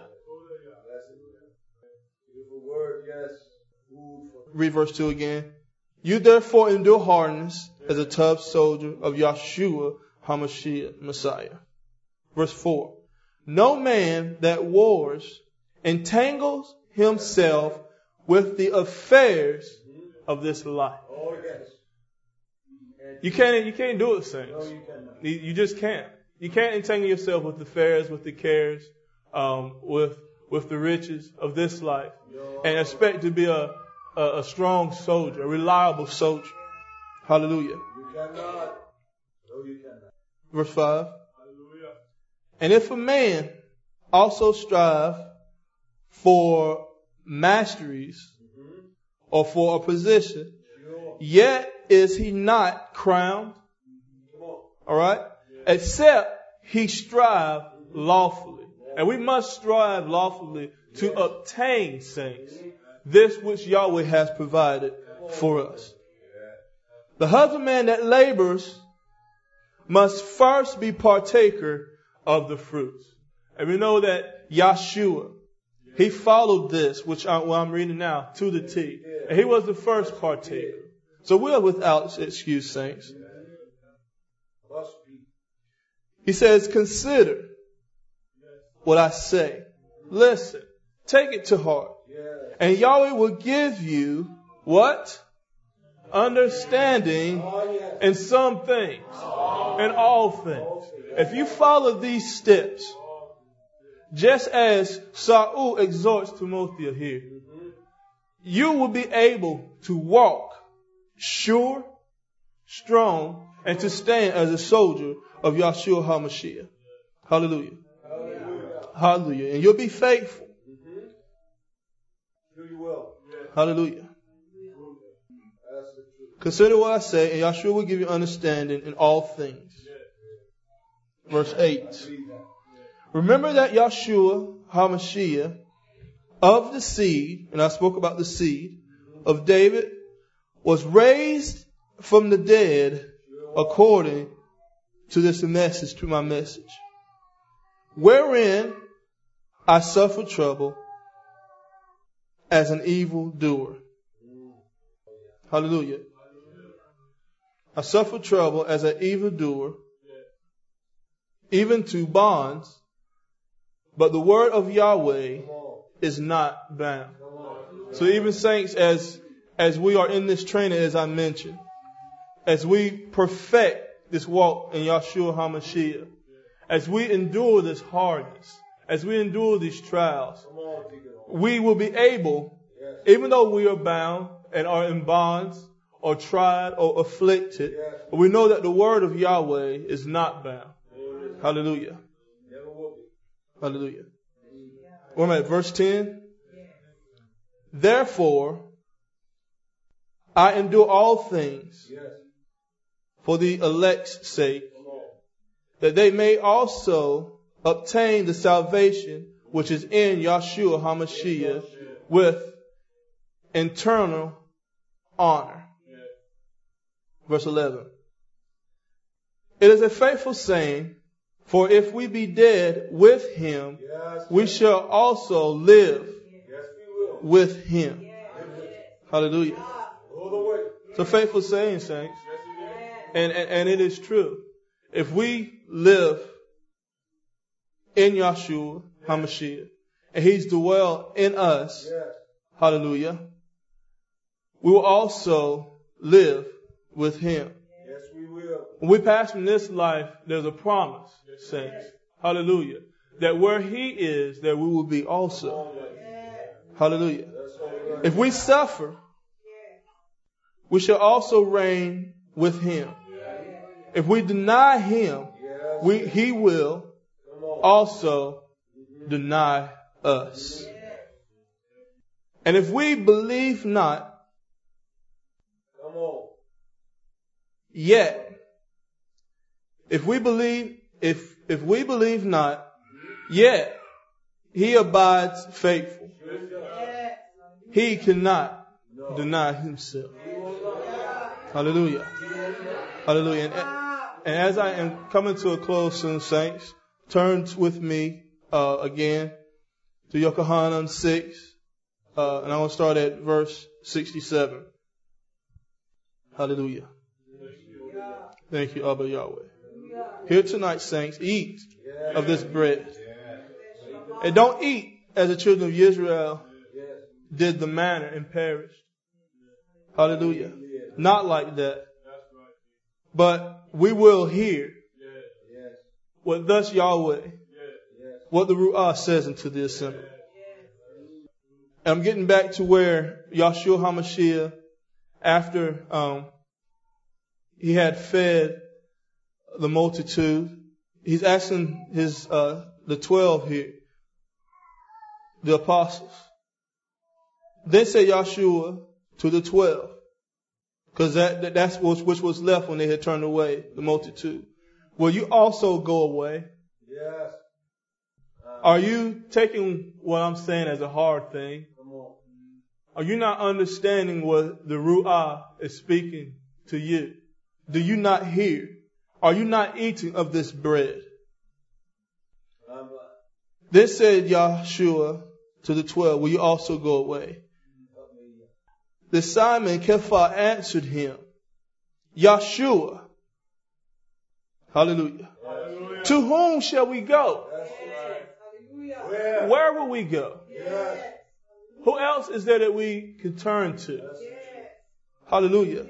Beautiful word, yes. Food for Read verse two again. You therefore endure hardness as a tough soldier of Yahshua HaMashiach, Messiah. Verse four. No man that wars entangles himself with the affairs of this life. Oh, yes. You can't, you can't do it, saints. No, you cannot. You, you just can't. You can't entangle yourself with the affairs, with the cares, um, with, with the riches of this life and expect to be a, a, a strong soldier, a reliable soldier. Hallelujah. You cannot. No, you cannot. Verse five. Hallelujah. And if a man also strive for masteries mm-hmm. or for a position, sure. yet is he not crowned. All right? Yeah. Except he strive lawfully. Yeah. And we must strive lawfully to yeah. obtain, saints, this which Yahweh has provided for us. Yeah. The husbandman that labors must first be partaker of the fruits. And we know that Yahshua, he followed this, which I, well, I'm reading now, to the T. And he was the first partaker. So we are without excuse, saints. He says, consider what I say. Listen. Take it to heart. And Yahweh will give you what? Understanding in some things. In all things. If you follow these steps, just as Saul exhorts Timotheus here, you will be able to walk sure, strong, and to stand as a soldier of Yahshua HaMashiach. Hallelujah. Hallelujah. Hallelujah. And you'll be faithful. Mm-hmm. Sure you will. Hallelujah. Consider what I say, and Yahshua will give you understanding in all things. Verse eight. Remember that Yahshua HaMashiach of the seed, and I spoke about the seed, of David, was raised from the dead according to this message, to my message. Wherein I suffer trouble as an evil doer. Hallelujah. I suffer trouble as an evil doer, even to bonds, but the word of Yahweh is not bound. So even saints, as as we are in this training, as I mentioned, as we perfect this walk in Yahshua HaMashiach, as we endure this hardness, as we endure these trials, we will be able, even though we are bound and are in bonds or tried or afflicted, we know that the word of Yahweh is not bound. Hallelujah. Hallelujah. One minute, verse ten. Therefore, I endure all things for the elect's sake, that they may also obtain the salvation which is in Yahshua HaMashiach with eternal honor. Verse eleven. It is a faithful saying, for if we be dead with him, yes, we shall also live yes, with him. Yes. Hallelujah. It's a faithful saying, saints. And, and, and it is true. If we live in Yahshua HaMashiach, and he's dwell in us, yes, hallelujah, we will also live with him. Yes, we will. When we pass from this life, there's a promise, saints. Hallelujah. That where he is, there we will be also. Hallelujah. If we suffer, we shall also reign with him. If we deny him, we, he will also deny us. And if we believe not, yet, if we believe, if, if we believe not, yet he abides faithful. He cannot deny himself. Hallelujah. Hallelujah. And, and as I am coming to a close soon, saints, turn with me uh, again to Yochanan six, uh, and I will start at verse sixty-seven. Hallelujah. Thank you, Abba Yahweh. Here tonight, saints, eat of this bread. And don't eat as the children of Israel did the manna and perished. Hallelujah. Not like that. But we will hear what thus Yahweh, what the Ru'ah says unto the assembly. And I'm getting back to where Yahshua HaMashiach, after um, he had fed the multitude, he's asking his uh, the twelve here, the apostles. Then said Yahshua to the twelve, because that, that that's what, which was left when they had turned away the multitude. Will you also go away? Yes. Uh, Are you taking what I'm saying as a hard thing? Come on. Are you not understanding what the Ru'ah is speaking to you? Do you not hear? Are you not eating of this bread? Um, Then said Yahshua to the twelve, will you also go away? The Simon Kepha answered him, Yahshua, hallelujah. Hallelujah. To whom shall we go? That's right. Where? Where will we go? Yes. Who else is there that we can turn to? That's right. Hallelujah.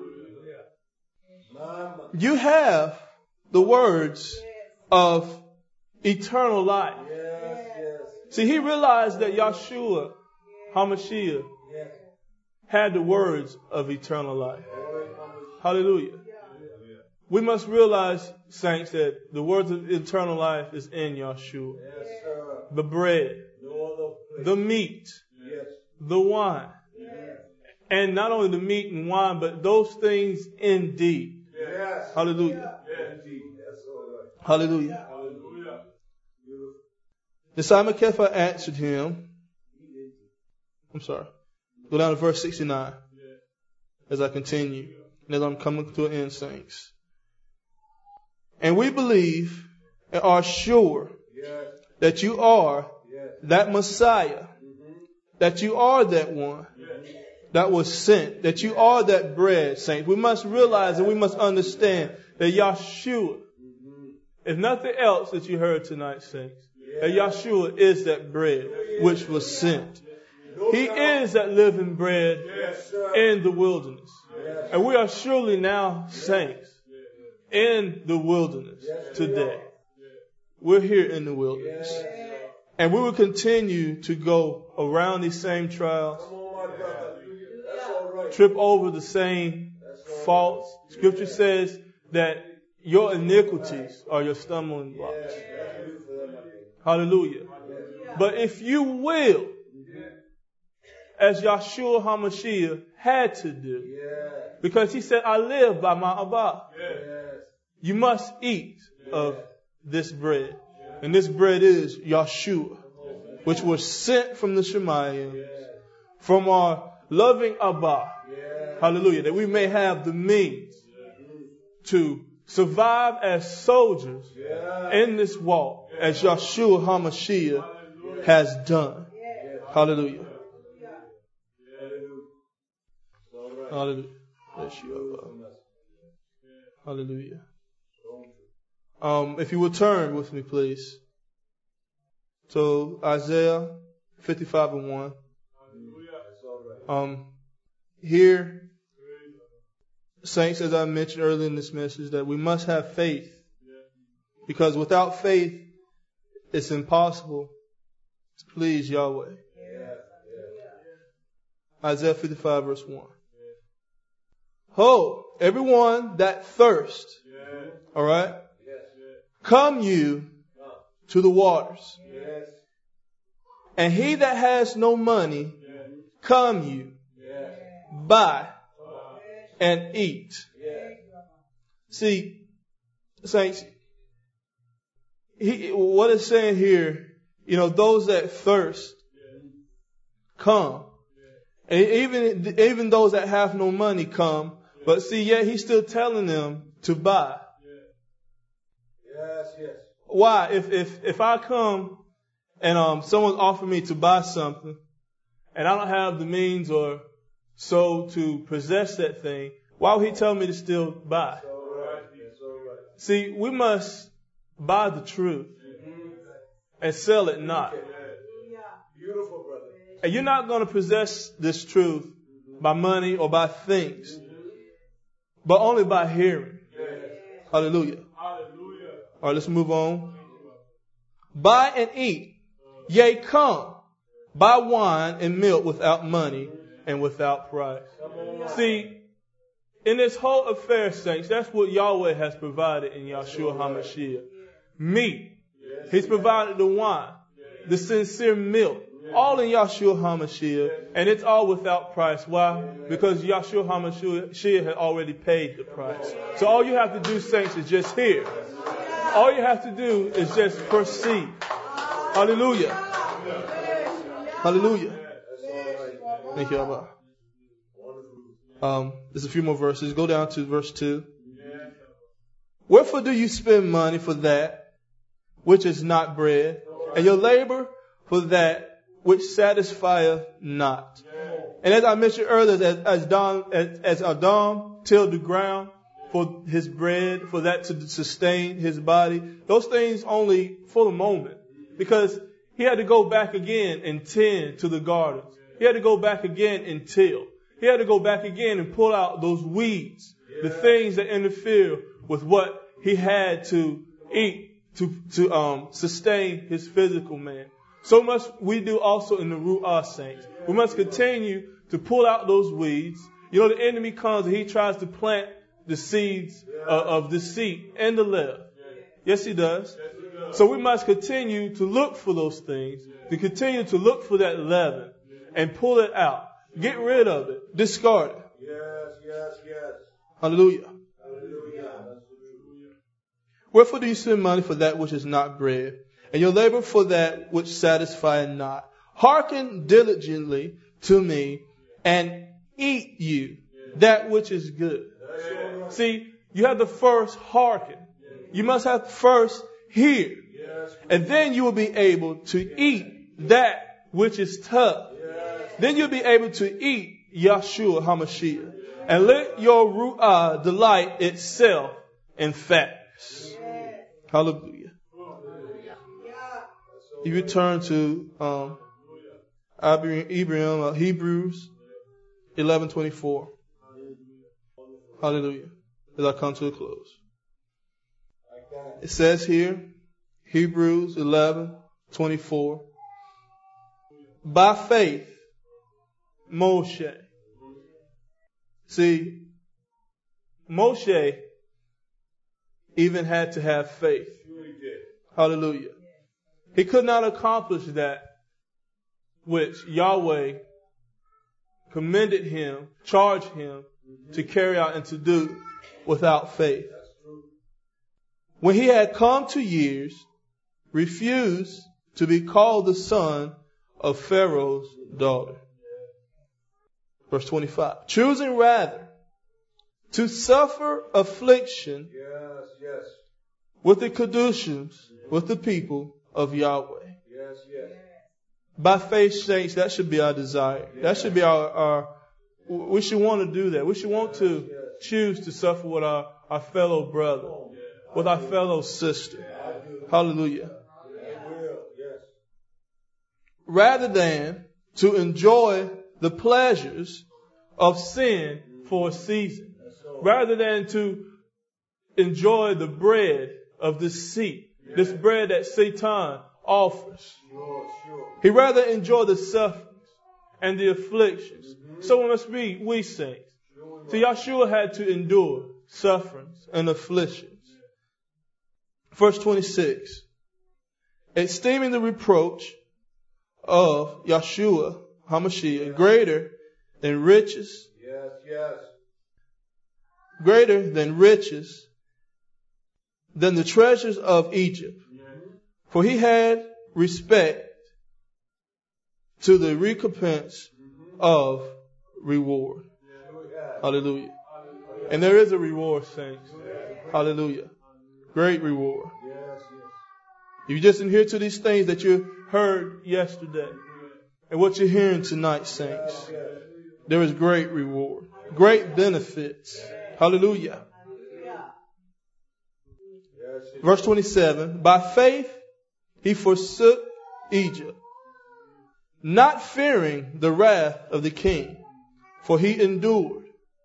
Mama. You have the words of eternal life. Yes, yes. See, he realized that Yahshua HaMashiach Yes. had the words of eternal life. Glory, Hallelujah. We must realize, saints, that the words of eternal life is in Yahshua. Yes, sir. The bread, No other place. the meat, Yes. the wine. Yes. And not only the meat and wine, but those things indeed. Yes. Hallelujah. Indeed. That's all right. Hallelujah. Hallelujah. Beautiful. The Simon Kepha answered him. I'm sorry. Go down to verse sixty-nine as I continue. And as I'm coming to an end, saints. And we believe and are sure Yes. that you are Yes. that Messiah, Mm-hmm. that you are that one Yes. that was sent, that you are that bread, saints. We must realize and we must understand that Yahshua, Mm-hmm. if nothing else that you heard tonight, saints, that Yahshua is that bread which was sent. He is that living bread Yes, sir. in the wilderness. Yes. And we are surely now saints in the wilderness Yes, today. We're here in the wilderness. Yes. And we will continue to go around these same trials, Come on, my brother. That's all right. trip over the same faults. Scripture says that your iniquities are your stumbling blocks. Yes. That's beautiful, my brother. Hallelujah. But if you will, as Yahshua HaMashiach had to do, Yes. because he said, I live by my Abba. Yes. You must eat of this bread. And this bread is Yahshua, which was sent from the Shemayim, from our loving Abba. Yes. Hallelujah. That we may have the means to survive as soldiers Yes. in this walk, as Yahshua HaMashiach has done. Hallelujah. Hallelujah. Bless you, Abba. Hallelujah. Um, if you would turn with me, please, to Isaiah fifty-five and one. Um, here, saints, as I mentioned earlier in this message, that we must have faith, because without faith, it's impossible to please Yahweh. Isaiah fifty-five verse one. Ho, everyone that thirst, all right, come you to the waters. Yes. And he that has no money, come you, Yes. buy and eat. Yes. See, saints, he, what it's saying here, you know, those that thirst, come. And even, even those that have no money come. But see, yet he's still telling them to buy. Yes. Yes. Why? If, if, if I come and, um, someone offered me to buy something and I don't have the means or so to possess that thing, why would he tell me to still buy? So right. So right. See, we must buy the truth. and sell it not. Beautiful, brother. And you're not going to possess this truth by money or by things, but only by hearing. Hallelujah. Hallelujah. All right, let's move on. Buy and eat. Yea, come. Buy wine and milk without money and without price. See, in this whole affair, saints, that's what Yahweh has provided in Yahshua HaMashiach. Meat. He's provided the wine, the sincere milk, all in Yahshua HaMashiach, and it's all without price. Why? Because Yahshua HaMashiach had already paid the price. So all you have to do, saints, is just hear. All you have to do is just proceed. Hallelujah. Hallelujah. Thank you, Abba. Um, there's a few more verses. Go down to verse two. Wherefore do you spend money for that which is not bread, and your labor for that which satisfieth not? And as I mentioned earlier, as, as, Don, as, as Adam tilled the ground for his bread, for that to sustain his body, those things only for the moment, because he had to go back again and tend to the gardens. He had to go back again and till. He had to go back again and pull out those weeds, the things that interfere with what he had to eat to, to um, sustain his physical man. So must we do also in the Ru'ah, saints. We must continue to pull out those weeds. You know, the enemy comes and he tries to plant the seeds uh, of deceit and the leaven. Yes, he does. So we must continue to look for those things, to continue to look for that leaven and pull it out. Get rid of it. Discard it. Yes, yes, yes. Hallelujah. Hallelujah. Wherefore do you spend money for that which is not bread, and your labor for that which satisfieth not? Hearken diligently to me, and eat you that which is good. See, you have to first hearken. You must have to first hear. And then you will be able to eat that which is tough. Then you'll be able to eat Yahshua HaMashiach. And let your Ru'ah delight itself in fatness. Hallelujah. If you turn to um, Ibrahim, uh, Hebrews eleven twenty-four. Hallelujah. As I come to a close. It says here, Hebrews eleven twenty-four. By faith, Moshe. See, Moshe even had to have faith. Hallelujah. He could not accomplish that which Yahweh commended him, charged him to carry out and to do without faith. When he had come to years, refused to be called the son of Pharaoh's daughter. Verse twenty-five. Choosing rather to suffer affliction Yes, yes. with the Kedushim, with the people of Yahweh. Yes, yes. By faith, saints, that should be our desire. That should be our, our, we should want to do that. We should want to choose to suffer with our, our fellow brother, with our fellow sister. Hallelujah. Rather than to enjoy the pleasures of sin for a season. Rather than to enjoy the bread of deceit. This bread that Satan offers. He rather enjoy the sufferings and the afflictions. So it must be we saints. So Yahshua had to endure sufferings and afflictions. Verse twenty-six. Esteeming the reproach of Yahshua HaMashiach greater than riches. Yes, yes. Greater than riches, than the treasures of Egypt. For he had respect to the recompense of reward. Hallelujah. And there is a reward, saints. Hallelujah. Great reward. If you just adhere to these things that you heard yesterday and what you're hearing tonight, saints, there is great reward, great benefits. Hallelujah. Verse twenty-seven. By faith he forsook Egypt, not fearing the wrath of the king, for he endured.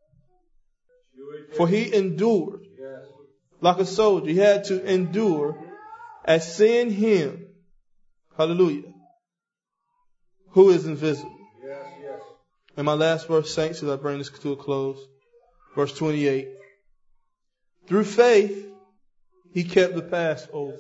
For he endured like a soldier. He had to endure as seeing him, hallelujah, who is invisible. And my last verse, saints, as I bring this to a close, verse twenty-eight. Through faith, he kept the Passover.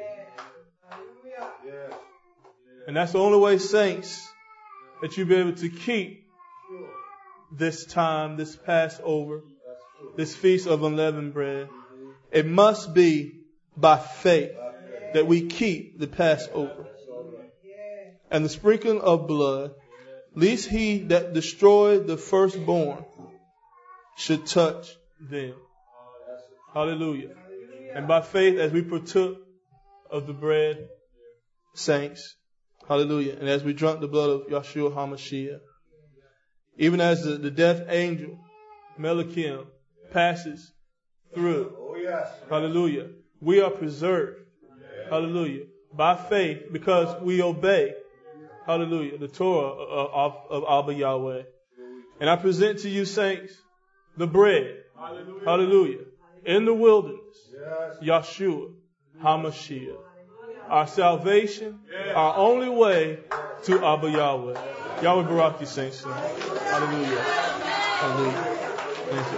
And that's the only way, saints, that you'll be able to keep this time, this Passover, this feast of unleavened bread. It must be by faith that we keep the Passover. And the sprinkling of blood, lest he that destroyed the firstborn should touch them. Hallelujah. And by faith, as we partook of the bread, saints, hallelujah, and as we drank the blood of Yahshua HaMashiach, even as the, the death angel, Melachim, passes through, Oh, yes. hallelujah, we are preserved, hallelujah, by faith, because we obey, hallelujah, the Torah of, of, of Abba Yahweh. And I present to you, saints, the bread, hallelujah, hallelujah, in the wilderness, yes. Yahshua HaMashiach, our salvation, yes. Our only way to Abba Yahweh. Yahweh Barak you, saints. Hallelujah. Hallelujah. Thank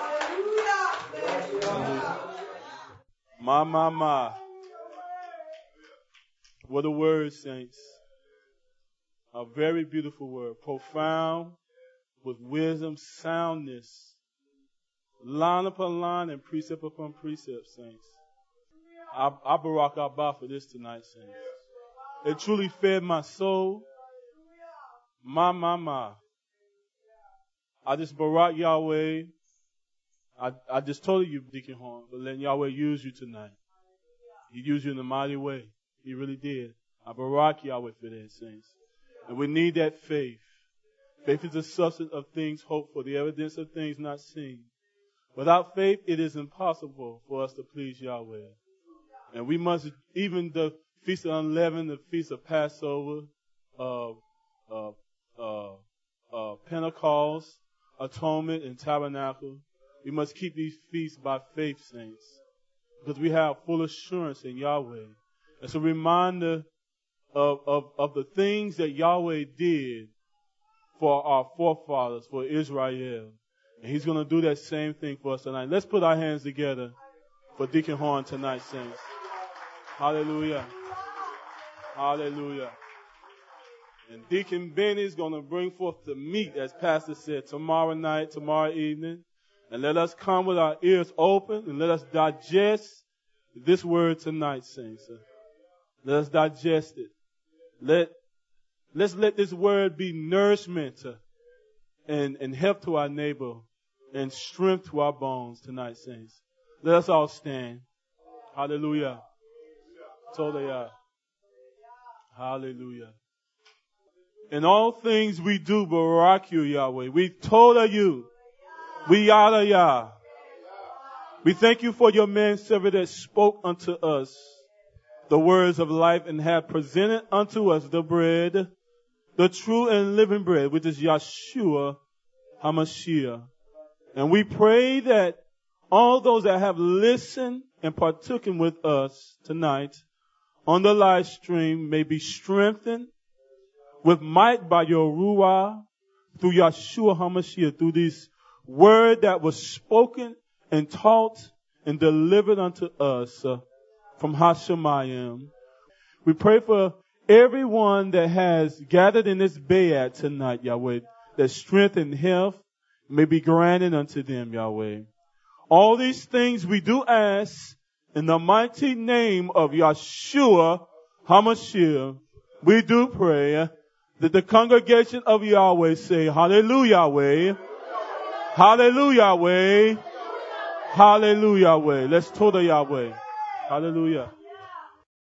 you. Hallelujah. My, my, my. What a word, saints. A very beautiful word. Profound, with wisdom, soundness. Line upon line and precept upon precept, saints. I, I Barak Abba for this tonight, saints. It truly fed my soul. My, my, my. I just Barak Yahweh. I, I just told you, Deacon Horn, but letting Yahweh use you tonight. He used you in a mighty way. He really did. I Barak Yahweh for that, saints. And we need that faith. Faith is the substance of things hoped for, the evidence of things not seen. Without faith, it is impossible for us to please Yahweh. And we must, even the Feast of Unleavened, the Feast of Passover, uh, uh, uh, uh, Pentecost, Atonement, and Tabernacle, we must keep these feasts by faith, saints, because we have full assurance in Yahweh. It's a reminder of, of, of the things that Yahweh did for our forefathers, for Israel. And he's going to do that same thing for us tonight. Let's put our hands together for Deacon Horn tonight, saints. Hallelujah. Hallelujah. And Deacon Benny is going to bring forth the meat, as Pastor said, tomorrow night, tomorrow evening. And let us come with our ears open and let us digest this word tonight, saints. Let us digest it. Let, let's let this word be nourishment and, and help to our neighbor and strength to our bones tonight, saints. Let us all stand. Hallelujah. Todayah. Hallelujah. In all things we do, Barak you, Yahweh. We told you. We yada Yah. We thank you for your manservant that spoke unto us the words of life and have presented unto us the bread, the true and living bread, which is Yahshua HaMashiach. And we pray that all those that have listened and partaken with us tonight on the live stream may be strengthened with might by your Ruah through Yahshua HaMashiach, through this word that was spoken and taught and delivered unto us uh, from Hashemayim. We pray for everyone that has gathered in this bayat tonight, Yahweh, that strength and health may be granted unto them, Yahweh. All these things we do ask in the mighty name of Yahshua HaMashiach. We do pray that the congregation of Yahweh say, Hallelujah, Yahweh. Hallelujah, Yahweh. Hallelujah, Yahweh. Let's total Yahweh. Hallelujah.